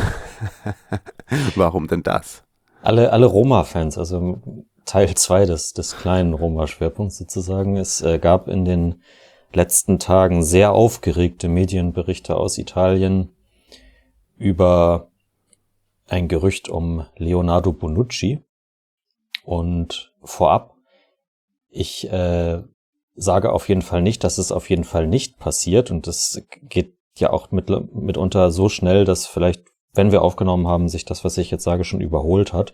Warum denn das? Alle Roma-Fans, also Teil 2 des kleinen Roma-Schwerpunkts sozusagen. Es gab in den letzten Tagen sehr aufgeregte Medienberichte aus Italien über ein Gerücht um Leonardo Bonucci. Und vorab, ich sage auf jeden Fall nicht, dass es auf jeden Fall nicht passiert. Und das geht ja auch mitunter so schnell, dass vielleicht, wenn wir aufgenommen haben, sich das, was ich jetzt sage, schon überholt hat.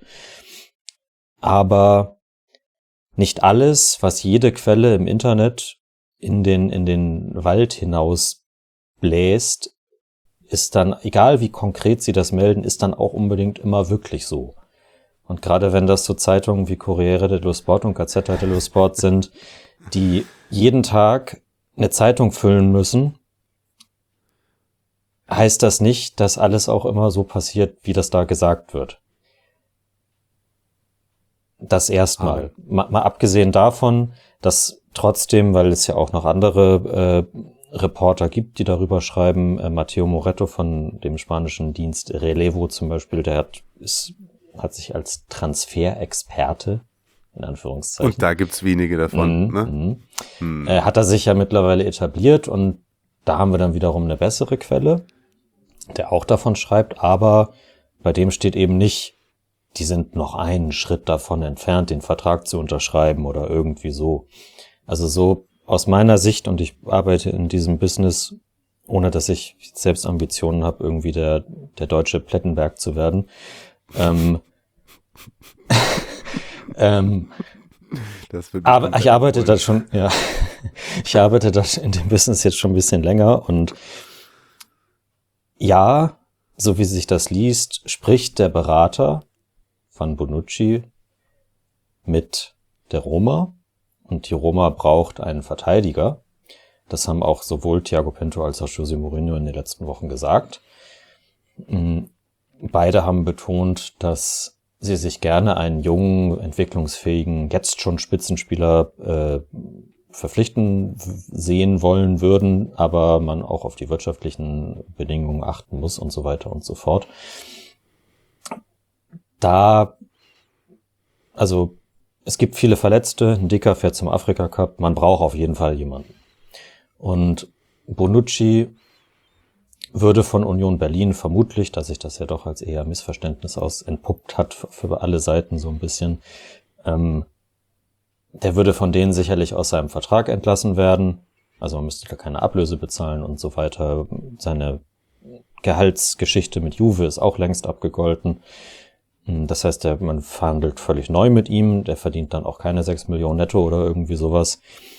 Aber nicht alles, was jede Quelle im Internet in den Wald hinaus bläst, ist dann, egal wie konkret sie das melden, ist dann auch unbedingt immer wirklich so. Und gerade wenn das so Zeitungen wie Corriere dello Sport und Gazzetta dello Sport sind, die jeden Tag eine Zeitung füllen müssen, heißt das nicht, dass alles auch immer so passiert, wie das da gesagt wird. Das erstmal. Mal abgesehen davon, dass trotzdem, weil es ja auch noch andere Reporter gibt, die darüber schreiben, Matteo Moretto von dem spanischen Dienst Relevo zum Beispiel, der hat sich als Transferexperte in Anführungszeichen. Und da gibt's wenige davon, ne? Hat er sich ja mittlerweile etabliert und da haben wir dann wiederum eine bessere Quelle, der auch davon schreibt, aber bei dem steht eben nicht, die sind noch einen Schritt davon entfernt, den Vertrag zu unterschreiben oder irgendwie so. Also so aus meiner Sicht, und ich arbeite in diesem Business, ohne dass ich selbst Ambitionen habe, irgendwie der deutsche Plettenberg zu werden. Aber ich arbeite da schon, ja, ich arbeite da in dem Business jetzt schon ein bisschen länger und ja, so wie sich das liest, spricht der Berater von Bonucci mit der Roma und die Roma braucht einen Verteidiger. Das haben auch sowohl Thiago Pinto als auch José Mourinho in den letzten Wochen gesagt. Beide haben betont, dass sie sich gerne einen jungen, entwicklungsfähigen, jetzt schon Spitzenspieler verpflichten sehen wollen würden, aber man auch auf die wirtschaftlichen Bedingungen achten muss und so weiter und so fort. Also es gibt viele Verletzte, ein Dicker fährt zum Afrika Cup, man braucht auf jeden Fall jemanden. Und Bonucci würde von Union Berlin vermutlich, dass sich das ja doch als eher Missverständnis entpuppt hat für alle Seiten so ein bisschen, der würde von denen sicherlich aus seinem Vertrag entlassen werden. Also man müsste da keine Ablöse bezahlen und so weiter. Seine Gehaltsgeschichte mit Juve ist auch längst abgegolten. Das heißt, man verhandelt völlig neu mit ihm. Der verdient dann auch keine 6 Millionen netto oder irgendwie sowas.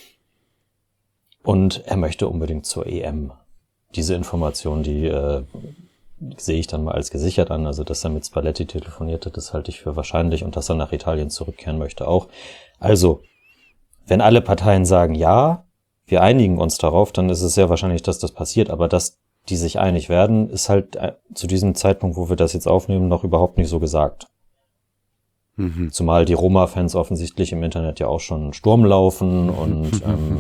Und er möchte unbedingt zur EM. Diese Information, die sehe ich dann mal als gesichert an. Also, dass er mit Spalletti telefoniert hat, das halte ich für wahrscheinlich. Und dass er nach Italien zurückkehren möchte auch. Also, wenn alle Parteien sagen, ja, wir einigen uns darauf, dann ist es sehr wahrscheinlich, dass das passiert. Aber dass die sich einig werden, ist halt zu diesem Zeitpunkt, wo wir das jetzt aufnehmen, noch überhaupt nicht so gesagt. Zumal die Roma-Fans offensichtlich im Internet ja auch schon einen Sturm laufen und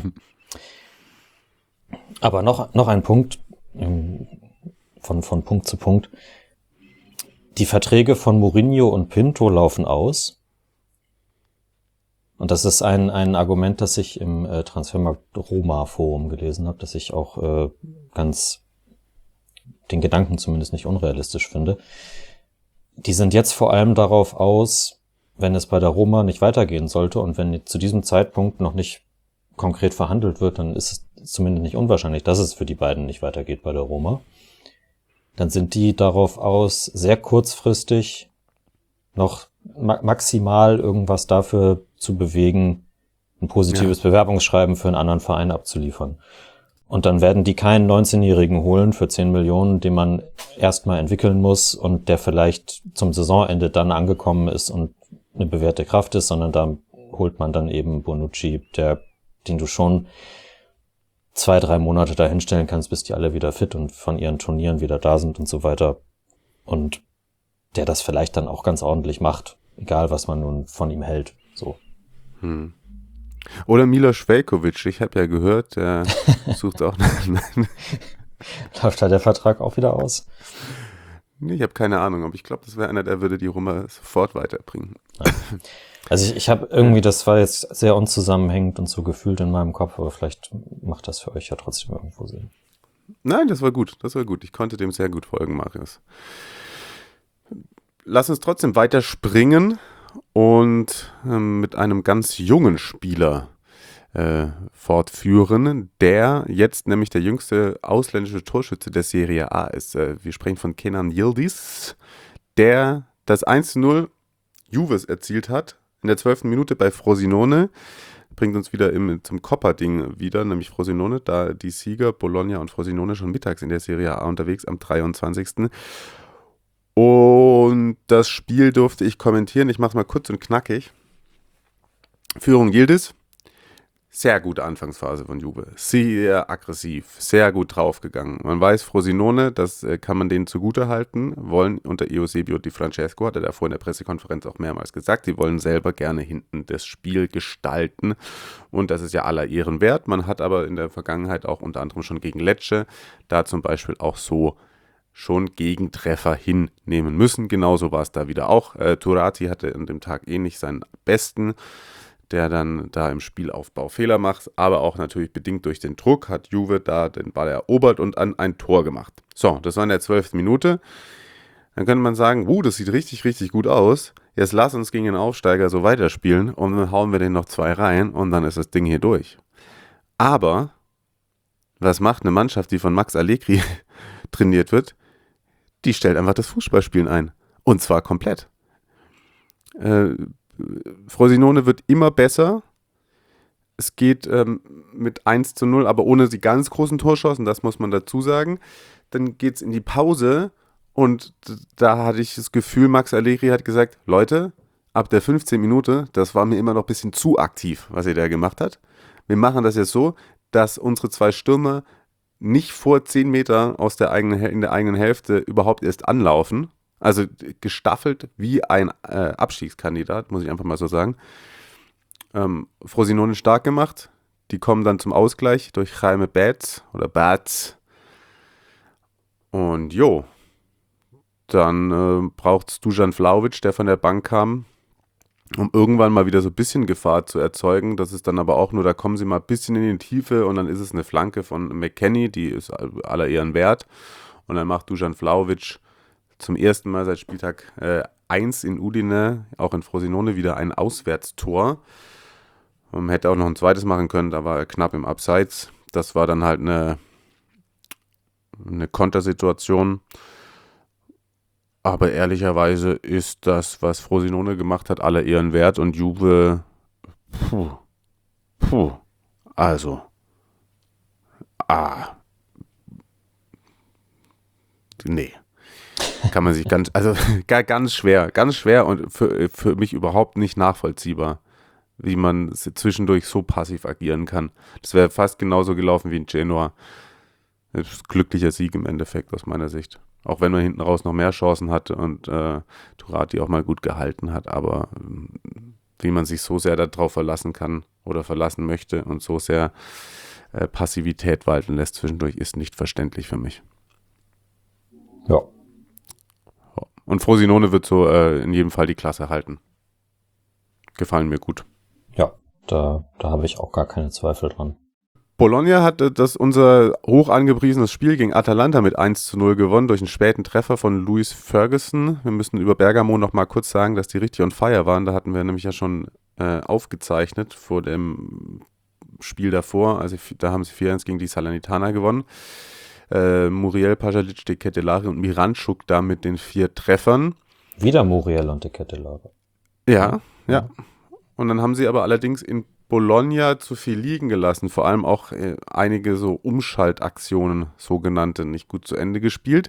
aber noch ein Punkt, von Punkt zu Punkt. Die Verträge von Mourinho und Pinto laufen aus. Und das ist ein Argument, das ich im Transfermarkt Roma Forum gelesen habe, das ich auch ganz den Gedanken zumindest nicht unrealistisch finde. Die sind jetzt vor allem darauf aus, wenn es bei der Roma nicht weitergehen sollte und wenn zu diesem Zeitpunkt noch nicht konkret verhandelt wird, dann ist es zumindest nicht unwahrscheinlich, dass es für die beiden nicht weitergeht bei der Roma. Dann sind die darauf aus, sehr kurzfristig noch maximal irgendwas dafür zu bewegen, ein positives Bewerbungsschreiben für einen anderen Verein abzuliefern. Und dann werden die keinen 19-Jährigen holen für 10 Millionen, den man erstmal entwickeln muss und der vielleicht zum Saisonende dann angekommen ist und eine bewährte Kraft ist, sondern da holt man dann eben Bonucci, den du schon 2-3 Monate da hinstellen kannst, bis die alle wieder fit und von ihren Turnieren wieder da sind und so weiter. Und der das vielleicht dann auch ganz ordentlich macht, egal was man nun von ihm hält. So. Oder Milos Veljković, ich habe ja gehört, der sucht auch... Läuft da der Vertrag auch wieder aus? Nee, ich habe keine Ahnung, aber ich glaube, das wäre einer, der würde die Roma sofort weiterbringen. Ja. Also ich habe irgendwie, das war jetzt sehr unzusammenhängend und so gefühlt in meinem Kopf, aber vielleicht macht das für euch ja trotzdem irgendwo Sinn. Nein, das war gut. Ich konnte dem sehr gut folgen, Marius. Lass uns trotzdem weiterspringen und mit einem ganz jungen Spieler fortführen, der jetzt nämlich der jüngste ausländische Torschütze der Serie A ist. Wir sprechen von Kenan Yildiz, der das 1:0 Juves erzielt hat in der 12. Minute bei Frosinone. Bringt uns wieder zum Coppa-Ding wieder, nämlich Frosinone, da die Sieger Bologna und Frosinone schon mittags in der Serie A unterwegs am 23. Und das Spiel durfte ich kommentieren. Ich mache es mal kurz und knackig. Führung Yildiz. Sehr gute Anfangsphase von Juve. Sehr aggressiv, sehr gut draufgegangen. Man weiß, Frosinone, das kann man denen zugutehalten, wollen unter Eusebio Di Francesco, hat er da vorhin in der Pressekonferenz auch mehrmals gesagt, sie wollen selber gerne hinten das Spiel gestalten und das ist ja aller Ehren wert. Man hat aber in der Vergangenheit auch unter anderem schon gegen Lecce da zum Beispiel auch so schon Gegentreffer hinnehmen müssen. Genauso war es da wieder auch. Turati hatte an dem Tag nicht seinen besten, der dann da im Spielaufbau Fehler macht, aber auch natürlich bedingt durch den Druck hat Juve da den Ball erobert und an ein Tor gemacht. So, das war in der 12. Minute. Dann könnte man sagen, das sieht richtig, richtig gut aus. Jetzt lass uns gegen den Aufsteiger so weiterspielen und dann hauen wir den noch 2 rein und dann ist das Ding hier durch. Aber was macht eine Mannschaft, die von Max Allegri trainiert wird? Die stellt einfach das Fußballspielen ein. Und zwar komplett. Frosinone wird immer besser. Es geht mit 1:0, aber ohne die ganz großen Torchancen, das muss man dazu sagen. Dann geht es in die Pause und da hatte ich das Gefühl, Max Allegri hat gesagt, Leute, ab der 15 Minute, das war mir immer noch ein bisschen zu aktiv, was ihr da gemacht hat. Wir machen das jetzt so, dass unsere 2 Stürmer nicht vor 10 Meter in der eigenen Hälfte überhaupt erst anlaufen. Also gestaffelt wie ein Abstiegskandidat, muss ich einfach mal so sagen. Frosinone stark gemacht. Die kommen dann zum Ausgleich durch Jaime Bats. Und dann braucht es Dusan Vlahovic, der von der Bank kam, um irgendwann mal wieder so ein bisschen Gefahr zu erzeugen. Das ist dann aber auch nur, da kommen sie mal ein bisschen in die Tiefe und dann ist es eine Flanke von McKennie, die ist aller Ehren wert. Und dann macht Dusan Vlahovic zum ersten Mal seit Spieltag 1 in Udine, auch in Frosinone, wieder ein Auswärtstor. Hätte auch noch ein zweites machen können, da war er knapp im Abseits. Das war dann halt eine Kontersituation. Aber ehrlicherweise ist das, was Frosinone gemacht hat, aller Ehren wert und Juve, nee. Kann man sich ganz schwer und für mich überhaupt nicht nachvollziehbar, wie man zwischendurch so passiv agieren kann. Das wäre fast genauso gelaufen wie in Genoa. Das ist ein glücklicher Sieg im Endeffekt aus meiner Sicht. Auch wenn man hinten raus noch mehr Chancen hatte und Turati auch mal gut gehalten hat, aber wie man sich so sehr darauf verlassen kann oder verlassen möchte und so sehr Passivität walten lässt zwischendurch, ist nicht verständlich für mich. Ja. Und Frosinone wird so in jedem Fall die Klasse halten. Gefallen mir gut. Ja, da habe ich auch gar keine Zweifel dran. Bologna hat unser hoch angepriesenes Spiel gegen Atalanta mit 1:0 gewonnen durch einen späten Treffer von Louis Ferguson. Wir müssen über Bergamo noch mal kurz sagen, dass die richtig on fire waren. Da hatten wir nämlich ja schon aufgezeichnet vor dem Spiel davor. Also da haben sie 4:1 gegen die Salernitana gewonnen. Muriel, Pajalic, De Ketelaere und Miranchuk da mit den 4 Treffern. Wieder Muriel und De Ketelaere. Ja. Und dann haben sie aber allerdings in Bologna zu viel liegen gelassen, vor allem auch einige so Umschaltaktionen, sogenannte, nicht gut zu Ende gespielt.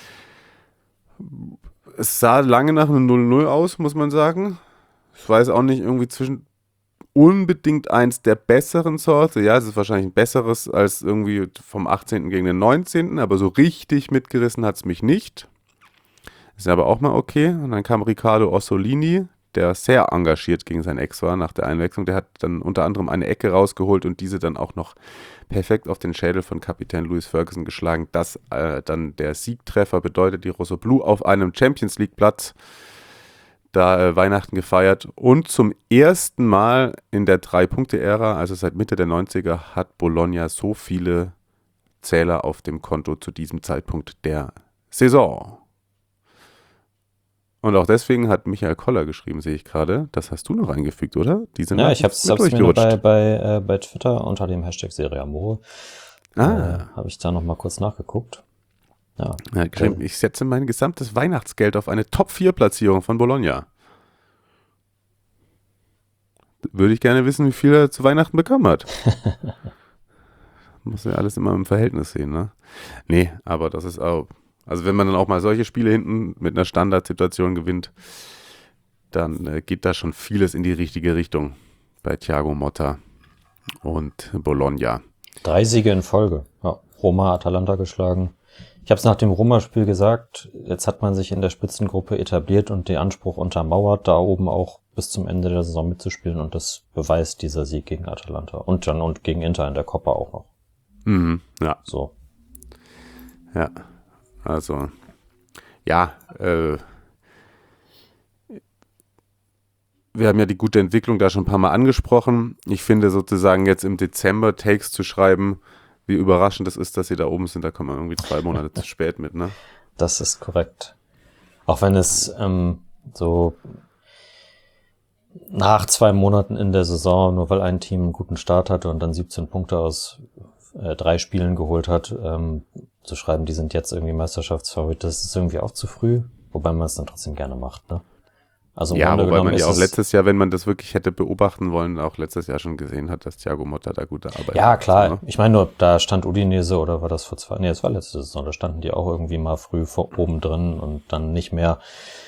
Es sah lange nach einem 0:0 aus, muss man sagen. Ich weiß auch nicht, irgendwie unbedingt eins der besseren Sorte. Ja, es ist wahrscheinlich ein besseres als irgendwie vom 18. gegen den 19., aber so richtig mitgerissen hat es mich nicht. Ist aber auch mal okay. Und dann kam Riccardo Orsolini, der sehr engagiert gegen seinen Ex war nach der Einwechslung. Der hat dann unter anderem eine Ecke rausgeholt und diese dann auch noch perfekt auf den Schädel von Kapitän Louis Ferguson geschlagen. Das dann der Siegtreffer bedeutet, die Rossoblu auf einem Champions League Platz da Weihnachten gefeiert. Und zum ersten Mal in der 3-Punkte-Ära, also seit Mitte der 90er, hat Bologna so viele Zähler auf dem Konto zu diesem Zeitpunkt der Saison. Und auch deswegen hat Michael Koller geschrieben, sehe ich gerade. Das hast du noch eingefügt, oder? Ich habe es mir bei Twitter unter dem Hashtag Serie Amore habe ich da noch mal kurz nachgeguckt. Ja, ich setze mein gesamtes Weihnachtsgeld auf eine Top-4-Platzierung von Bologna. Würde ich gerne wissen, wie viel er zu Weihnachten bekommen hat. Muss ja alles immer im Verhältnis sehen, ne? Nee, aber das ist auch... Also wenn man dann auch mal solche Spiele hinten mit einer Standardsituation gewinnt, dann geht da schon vieles in die richtige Richtung bei Thiago Motta und Bologna. 3 Siege in Folge. Ja, Roma, Atalanta geschlagen. Ich habe es nach dem Roma-Spiel gesagt, jetzt hat man sich in der Spitzengruppe etabliert und den Anspruch untermauert, da oben auch bis zum Ende der Saison mitzuspielen und das beweist dieser Sieg gegen Atalanta und gegen Inter in der Coppa auch noch. Ja. So. Ja. Also, ja, wir haben ja die gute Entwicklung da schon ein paar Mal angesprochen. Ich finde sozusagen jetzt im Dezember Takes zu schreiben, wie überraschend es ist, dass sie da oben sind, da kommen wir irgendwie 2 Monate zu spät mit, ne? Das ist korrekt. Auch wenn es so nach 2 Monaten in der Saison, nur weil ein Team einen guten Start hatte und dann 17 Punkte aus 3 Spielen geholt hat, zu schreiben, die sind jetzt irgendwie Meisterschaftsfavorit, das ist irgendwie auch zu früh, wobei man es dann trotzdem gerne macht, ne? Also ja, wobei man ja auch letztes Jahr, wenn man das wirklich hätte beobachten wollen, auch letztes Jahr schon gesehen hat, dass Thiago Motta da gute Arbeit ja, hat. klar. Ne? Ich meine nur, da stand Udinese oder war das vor 2? Nee, es war letzte Saison. Da standen die auch irgendwie mal früh oben drin und dann nicht mehr.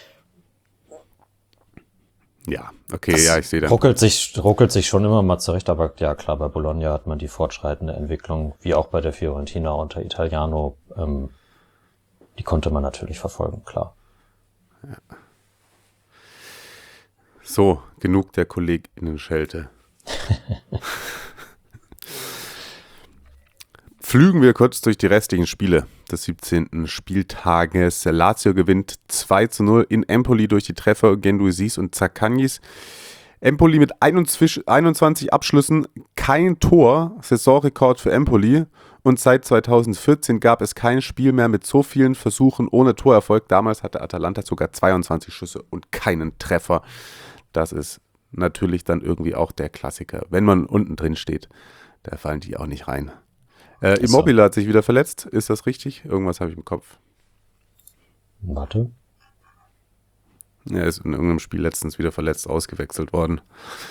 Ja, okay, Das ja, ich sehe dann. ruckelt sich schon immer mal zurecht, aber ja klar, bei Bologna hat man die fortschreitende Entwicklung, wie auch bei der Fiorentina unter Italiano, die konnte man natürlich verfolgen, klar. Ja. So, genug der KollegInnen-Schelte. Flügen wir kurz durch die restlichen Spiele des 17. Spieltages. Lazio gewinnt 2-0 in Empoli durch die Treffer Guendouzi und Zaccagnis. Empoli mit 21 Abschlüssen, kein Tor, Saisonrekord für Empoli. Und seit 2014 gab es kein Spiel mehr mit so vielen Versuchen ohne Torerfolg. Damals hatte Atalanta sogar 22 Schüsse und keinen Treffer. Das ist natürlich dann irgendwie auch der Klassiker. Wenn man unten drin steht, da fallen die auch nicht rein. Immobile hat sich wieder verletzt. Ist das richtig? Irgendwas habe ich im Kopf. Warte. Er ist in irgendeinem Spiel letztens wieder verletzt ausgewechselt worden.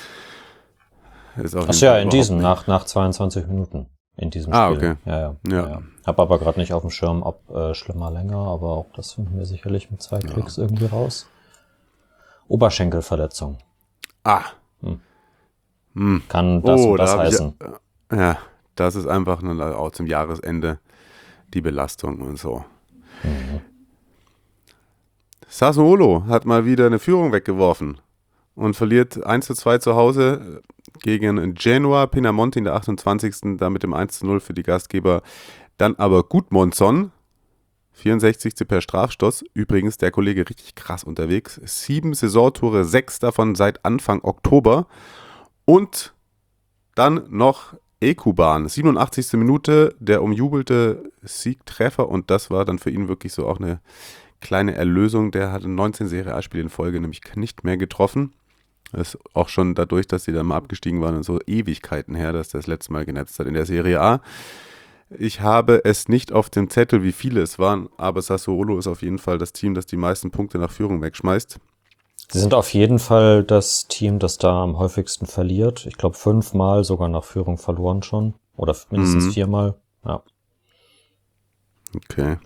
Ach ja, in diesem, nach 22 Minuten. In diesem Spiel. Okay. Ja. Hab aber gerade nicht auf dem Schirm, ob schlimmer, länger, aber auch das finden wir sicherlich mit 2 Klicks irgendwie raus. Oberschenkelverletzung. Kann das und das heißen. Ja, das ist einfach auch zum Jahresende die Belastung und so. Mhm. Sassuolo hat mal wieder eine Führung weggeworfen und verliert 1-2 zu Hause gegen Genoa. Pinamonti in der 28. da mit dem 1-0 für die Gastgeber. Dann aber Gudmundsson, 64. per Strafstoß. Übrigens der Kollege richtig krass unterwegs. 7 Saisontore, 6 davon seit Anfang Oktober. Und dann noch Ekuban, 87. Minute, der umjubelte Siegtreffer. Und das war dann für ihn wirklich so auch eine kleine Erlösung. Der hatte 19 Serie A-Spiele in Folge nämlich nicht mehr getroffen. Das ist auch schon dadurch, dass sie dann mal abgestiegen waren und so Ewigkeiten her, dass der das letzte Mal genetzt hat in der Serie A. Ich habe es nicht auf dem Zettel, wie viele es waren, aber Sassuolo ist auf jeden Fall das Team, das die meisten Punkte nach Führung wegschmeißt. Sie sind auf jeden Fall das Team, das da am häufigsten verliert. Ich glaube 5-mal sogar nach Führung verloren schon. Oder mindestens 4-mal. Ja. Okay.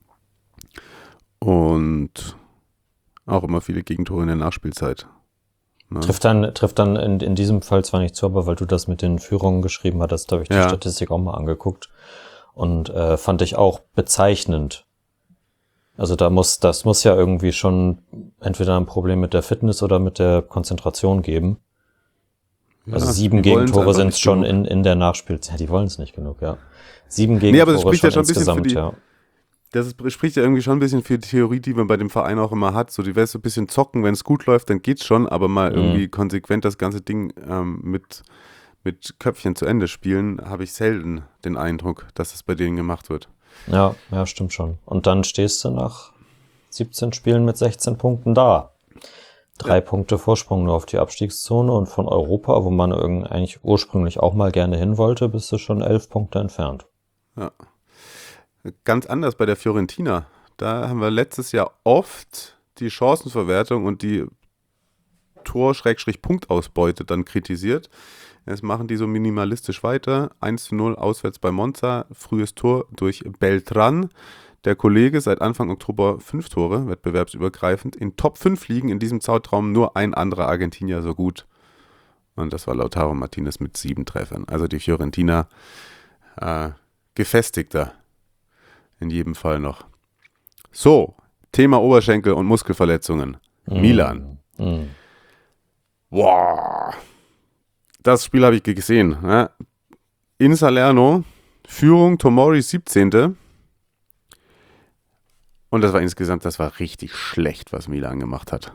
Und auch immer viele Gegentore in der Nachspielzeit. Ne? Trifft dann in diesem Fall zwar nicht zu, aber weil du das mit den Führungen geschrieben hattest, da habe ich die Statistik auch mal angeguckt. Und fand ich auch bezeichnend. Also das muss ja irgendwie schon entweder ein Problem mit der Fitness oder mit der Konzentration geben. Ja, also 7 Gegentore sind es schon in der Nachspielzeit. Ja, die wollen es nicht genug, ja. 7 Gegentore aber das spricht schon ja schon insgesamt, ein bisschen Das spricht ja irgendwie schon ein bisschen für die Theorie, die man bei dem Verein auch immer hat. So, die weißt du, ein bisschen zocken, wenn es gut läuft, dann geht's schon, aber mal irgendwie konsequent das ganze Ding mit Köpfchen zu Ende spielen, habe ich selten den Eindruck, dass es bei denen gemacht wird. Ja, stimmt schon. Und dann stehst du nach 17 Spielen mit 16 Punkten da. 3 Punkte Vorsprung nur auf die Abstiegszone und von Europa, wo man eigentlich ursprünglich auch mal gerne hin wollte, bist du schon 11 Punkte entfernt. Ja. Ganz anders bei der Fiorentina. Da haben wir letztes Jahr oft die Chancenverwertung und die Tor-Punktausbeute dann kritisiert. Jetzt machen die so minimalistisch weiter. 1-0 auswärts bei Monza. Frühes Tor durch Beltran. Der Kollege seit Anfang Oktober 5 Tore, wettbewerbsübergreifend. In Top 5 liegen in diesem Zeitraum nur ein anderer Argentinier so gut. Und das war Lautaro Martinez mit 7 Treffern. Also die Fiorentina gefestigter. In jedem Fall noch. So, Thema Oberschenkel und Muskelverletzungen. Milan. Boah. Das Spiel habe ich gesehen. Ne? In Salerno, Führung Tomori 17. Und das war richtig schlecht, was Milan gemacht hat.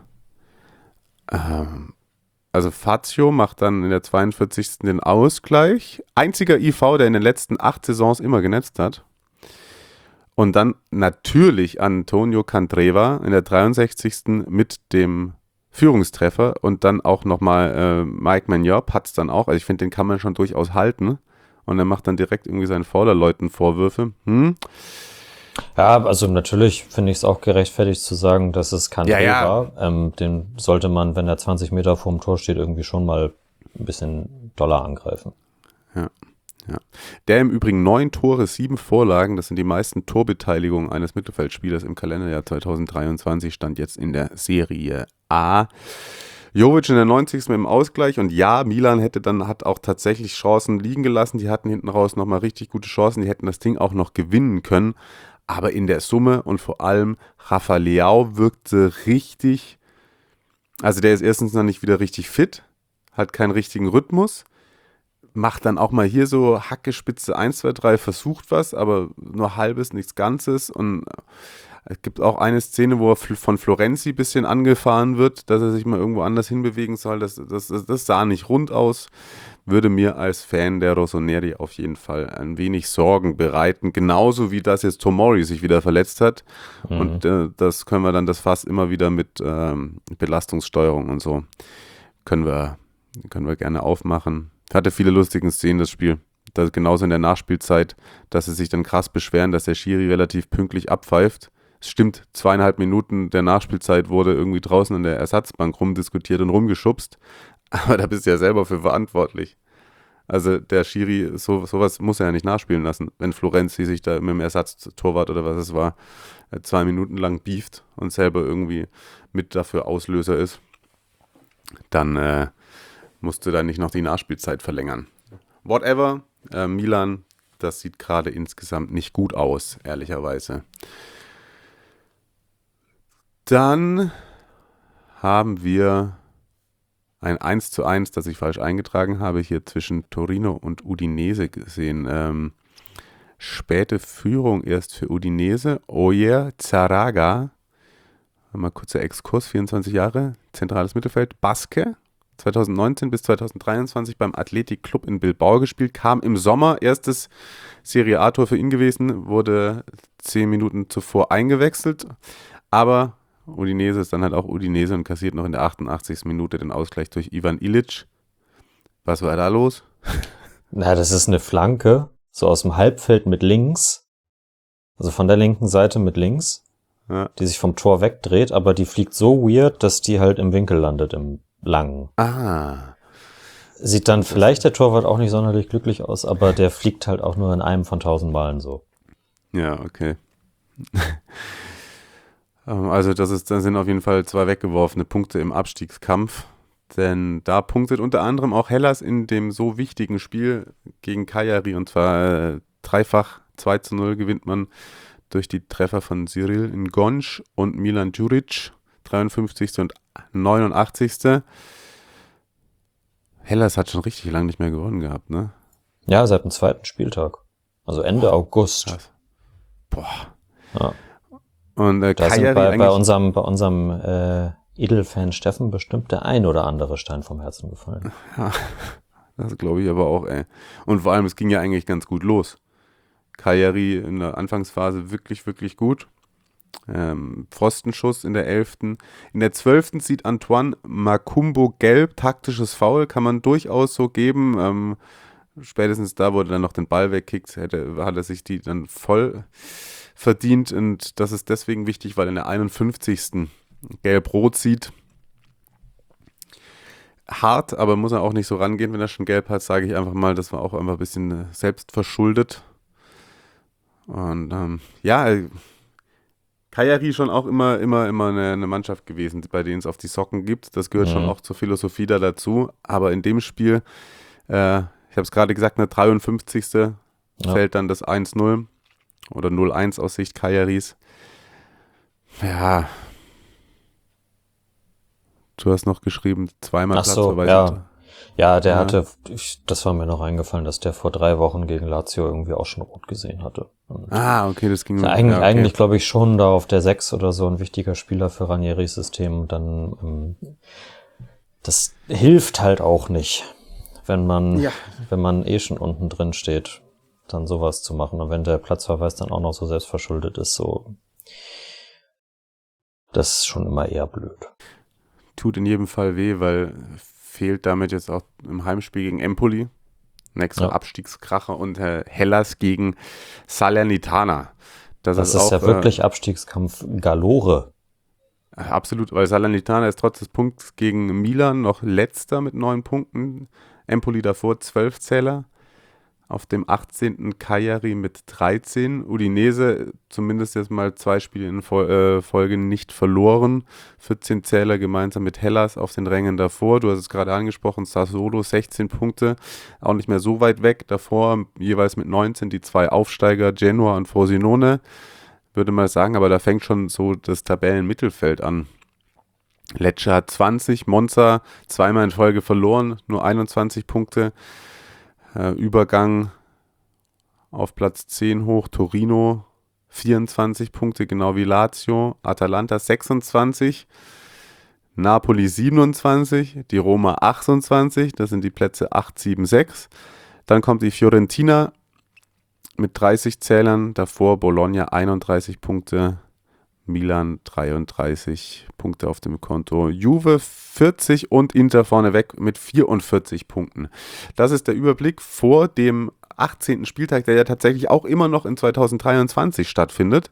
Also Fazio macht dann in der 42. den Ausgleich. Einziger IV, der in den letzten 8 Saisons immer genetzt hat. Und dann natürlich Antonio Candreva in der 63. mit dem Führungstreffer. Und dann auch nochmal Mike Magnop hat es dann auch. Also ich finde, den kann man schon durchaus halten. Und er macht dann direkt irgendwie seinen Vorderleuten Vorwürfe. Ja, also natürlich finde ich es auch gerechtfertigt zu sagen, dass es Candreva war. Den sollte man, wenn er 20 Meter vorm Tor steht, irgendwie schon mal ein bisschen doller angreifen. Ja. Der im Übrigen 9 Tore, 7 Vorlagen, das sind die meisten Torbeteiligungen eines Mittelfeldspielers im Kalenderjahr 2023, stand jetzt in der Serie A. Jovic in der 90. mit dem Ausgleich und ja, Milan hat auch tatsächlich Chancen liegen gelassen, die hatten hinten raus nochmal richtig gute Chancen, die hätten das Ding auch noch gewinnen können, aber in der Summe und vor allem Rafa Leao wirkte richtig, also der ist erstens noch nicht wieder richtig fit, hat keinen richtigen Rhythmus, macht dann auch mal hier so Hackespitze 1, 2, 3, versucht was, aber nur halbes, nichts Ganzes. Und es gibt auch eine Szene, wo er von Florenzi ein bisschen angefahren wird, dass er sich mal irgendwo anders hinbewegen soll. Das sah nicht rund aus. Würde mir als Fan der Rossoneri auf jeden Fall ein wenig Sorgen bereiten. Genauso wie das jetzt Tomori sich wieder verletzt hat. Und das können wir dann das Fass immer wieder mit Belastungssteuerung und so können wir gerne aufmachen. Hatte viele lustige Szenen, das Spiel. Das genauso in der Nachspielzeit, dass sie sich dann krass beschweren, dass der Schiri relativ pünktlich abpfeift. Es stimmt, 2,5 Minuten der Nachspielzeit wurde irgendwie draußen an der Ersatzbank rumdiskutiert und rumgeschubst. Aber da bist du ja selber für verantwortlich. Also der Schiri, sowas muss er ja nicht nachspielen lassen, wenn Florenzi sich da mit dem Ersatztorwart oder was es war, 2 Minuten lang beeft und selber irgendwie mit dafür Auslöser ist. Dann musste da nicht noch die Nachspielzeit verlängern. Whatever, Milan, das sieht gerade insgesamt nicht gut aus, ehrlicherweise. Dann haben wir ein 1:1, das ich falsch eingetragen habe, hier zwischen Torino und Udinese gesehen. Späte Führung erst für Udinese. Oyer Zaraga, mal kurzer Exkurs, 24 Jahre, zentrales Mittelfeld, Basque, 2019 bis 2023 beim Athletic Club in Bilbao gespielt, kam im Sommer, erstes Serie A-Tor für ihn gewesen, wurde 10 Minuten zuvor eingewechselt, aber Udinese ist dann halt auch Udinese und kassiert noch in der 88. Minute den Ausgleich durch Ivan Ilić. Was war da los? Na, das ist eine Flanke, so aus dem Halbfeld mit links, also von der linken Seite mit links, Ja. die sich vom Tor wegdreht, aber die fliegt so weird, dass die halt im Winkel landet, im langen. Sieht dann vielleicht der Torwart auch nicht sonderlich glücklich aus, aber der fliegt halt auch nur in einem von 1000 Malen so. Ja, okay. Also das sind auf jeden Fall 2 weggeworfene Punkte im Abstiegskampf, denn da punktet unter anderem auch Hellas in dem so wichtigen Spiel gegen Cagliari und zwar dreifach 2:0 gewinnt man durch die Treffer von Cyril Ngonch und Milan Djuric, 53. und 89. Hellas hat schon richtig lange nicht mehr gewonnen gehabt, ne? Ja, seit dem 2. Spieltag. Also Ende August. Krass. Boah. Ja. Und Da sind Cagliari bei unserem Edelfan Steffen bestimmt der ein oder andere Stein vom Herzen gefallen. Ja, das glaube ich aber auch, ey. Und vor allem, es ging ja eigentlich ganz gut los. Cagliari in der Anfangsphase wirklich, wirklich gut. Pfostenschuss in der 11. In der 12. sieht Antoine Makumbo gelb, taktisches Foul, kann man durchaus so geben. Spätestens da, wo er dann noch den Ball wegkickt, hat er sich die dann voll verdient und das ist deswegen wichtig, weil in der 51. gelb-rot sieht. Hart, aber muss er auch nicht so rangehen, wenn er schon gelb hat, sage ich einfach mal, das war auch einfach ein bisschen selbst verschuldet. Und Cagliari schon auch immer eine Mannschaft gewesen, bei denen es auf die Socken gibt. Das gehört schon auch zur Philosophie da dazu. Aber in dem Spiel, ich habe es gerade gesagt, in der 53. fällt dann das 1:0 oder 0:1 aus Sicht Cagliaris. Ja. Du hast noch geschrieben, zweimal Ach so, Platzverweis. Ja, der hatte, das war mir noch eingefallen, dass der vor 3 Wochen gegen Lazio irgendwie auch schon rot gesehen hatte. Und okay, das ging... eigentlich glaube ich schon da auf der 6 oder so ein wichtiger Spieler für Ranieris System. Dann, das hilft halt auch nicht, wenn man schon unten drin steht, dann sowas zu machen. Und wenn der Platzverweis dann auch noch so selbstverschuldet ist, so, das ist schon immer eher blöd. Tut in jedem Fall weh, weil fehlt damit jetzt auch im Heimspiel gegen Empoli. Nächster Abstiegskracher und Hellas gegen Salernitana. Das ist auch, ja wirklich Abstiegskampf galore. Absolut, weil Salernitana ist trotz des Punkts gegen Milan noch letzter mit 9 Punkten. Empoli davor 12 Zähler. Auf dem 18. Cagliari mit 13. Udinese zumindest jetzt mal 2 Spiele in Folge nicht verloren. 14 Zähler gemeinsam mit Hellas auf den Rängen davor. Du hast es gerade angesprochen, Sassuolo 16 Punkte. Auch nicht mehr so weit weg. Davor jeweils mit 19 die 2 Aufsteiger Genoa und Frosinone. Würde man sagen, aber da fängt schon so das Tabellenmittelfeld an. Lecce hat 20, Monza 2-mal in Folge verloren, nur 21 Punkte. Übergang auf Platz 10 hoch, Torino 24 Punkte, genau wie Lazio, Atalanta 26, Napoli 27, die Roma 28, das sind die Plätze 8, 7, 6. Dann kommt die Fiorentina mit 30 Zählern, davor Bologna 31 Punkte, Milan 33 Punkte auf dem Konto, Juve 40 und Inter vorneweg mit 44 Punkten. Das ist der Überblick vor dem 18. Spieltag, der ja tatsächlich auch immer noch in 2023 stattfindet.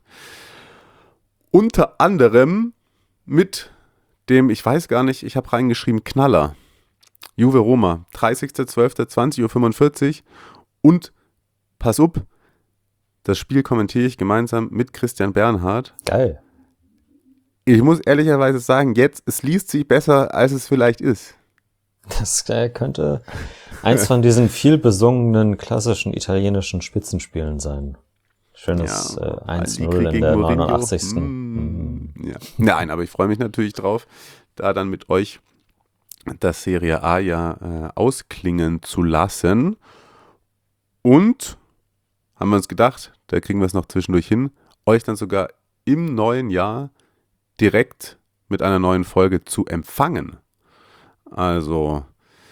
Unter anderem mit dem, ich weiß gar nicht, ich habe reingeschrieben, Knaller. Juve Roma, 30.12., 20.45 Uhr und pass up, das Spiel kommentiere ich gemeinsam mit Christian Bernhard. Geil. Ich muss ehrlicherweise sagen, es liest sich besser, als es vielleicht ist. Das könnte eins von diesen viel besungenen klassischen italienischen Spitzenspielen sein. Schönes 1-0 in der 89. Ja. Nein, aber ich freue mich natürlich drauf, da dann mit euch das Serie A ja ausklingen zu lassen. Und haben wir uns gedacht, da kriegen wir es noch zwischendurch hin, euch dann sogar im neuen Jahr direkt mit einer neuen Folge zu empfangen. Also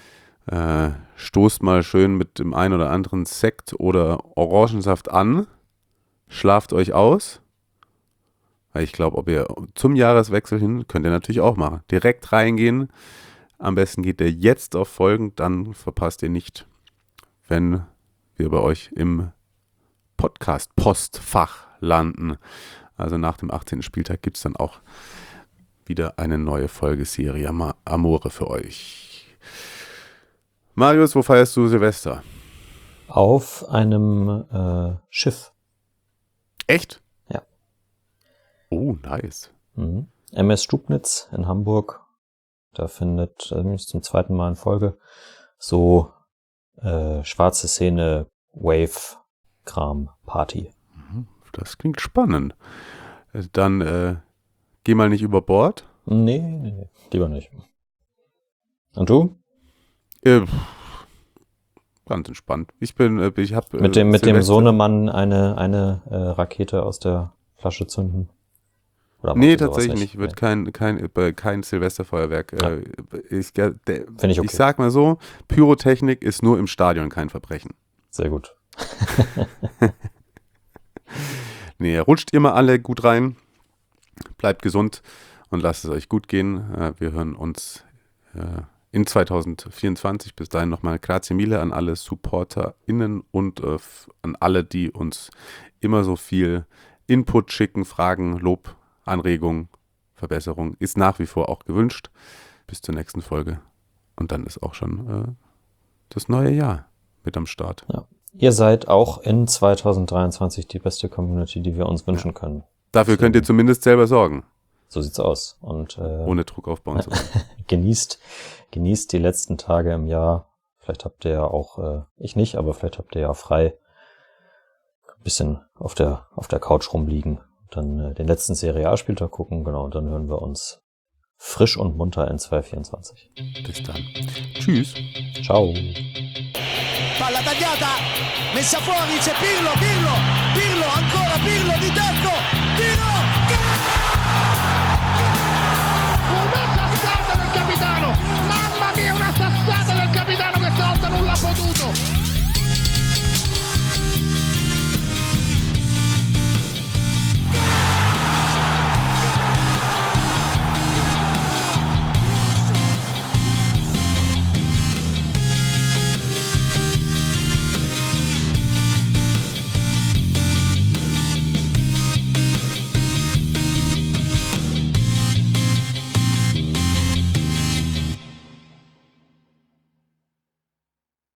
stoßt mal schön mit dem ein oder anderen Sekt oder Orangensaft an, schlaft euch aus, weil ich glaube, ob ihr zum Jahreswechsel hin, könnt ihr natürlich auch machen. Direkt reingehen, am besten geht ihr jetzt auf Folgen, dann verpasst ihr nicht, wenn wir bei euch im Podcast-Postfach landen. Also nach dem 18. Spieltag gibt es dann auch wieder eine neue Folge Serie Amore für euch. Marius, wo feierst du Silvester? Auf einem Schiff. Echt? Ja. Oh, nice. MS Stubnitz in Hamburg. Da findet zum 2. Mal in Folge so schwarze Szene Wave-Kram-Party. Das klingt spannend. Dann geh mal nicht über Bord. Nee, lieber nicht. Und du? Ganz entspannt. Ich habe mit dem Sohnemann eine Rakete aus der Flasche zünden. Oder nee, tatsächlich nicht. Wird kein Silvesterfeuerwerk. Ja. Finde ich okay. Ich sag mal so, Pyrotechnik ist nur im Stadion kein Verbrechen. Sehr gut. Nee, rutscht ihr mal alle gut rein, bleibt gesund und lasst es euch gut gehen. Wir hören uns in 2024. Bis dahin nochmal grazie mille an alle SupporterInnen und an alle, die uns immer so viel Input schicken, Fragen, Lob, Anregungen, Verbesserung. Ist nach wie vor auch gewünscht. Bis zur nächsten Folge. Und dann ist auch schon das neue Jahr mit am Start. Ja. Ihr seid auch in 2023 die beste Community, die wir uns wünschen können. Dafür könnt ihr zumindest selber sorgen. So sieht's aus. Und ohne Druck aufbauen zu können. genießt die letzten Tage im Jahr. Vielleicht habt ihr ja auch, ich nicht, aber vielleicht habt ihr ja frei ein bisschen auf der Couch rumliegen. Dann den letzten Serie A-Spieltag gucken. Genau, und dann hören wir uns frisch und munter in 2024. Bis dann. Tschüss. Ciao. Palla tagliata, messa fuori, c'è Pirlo, Pirlo, Pirlo, ancora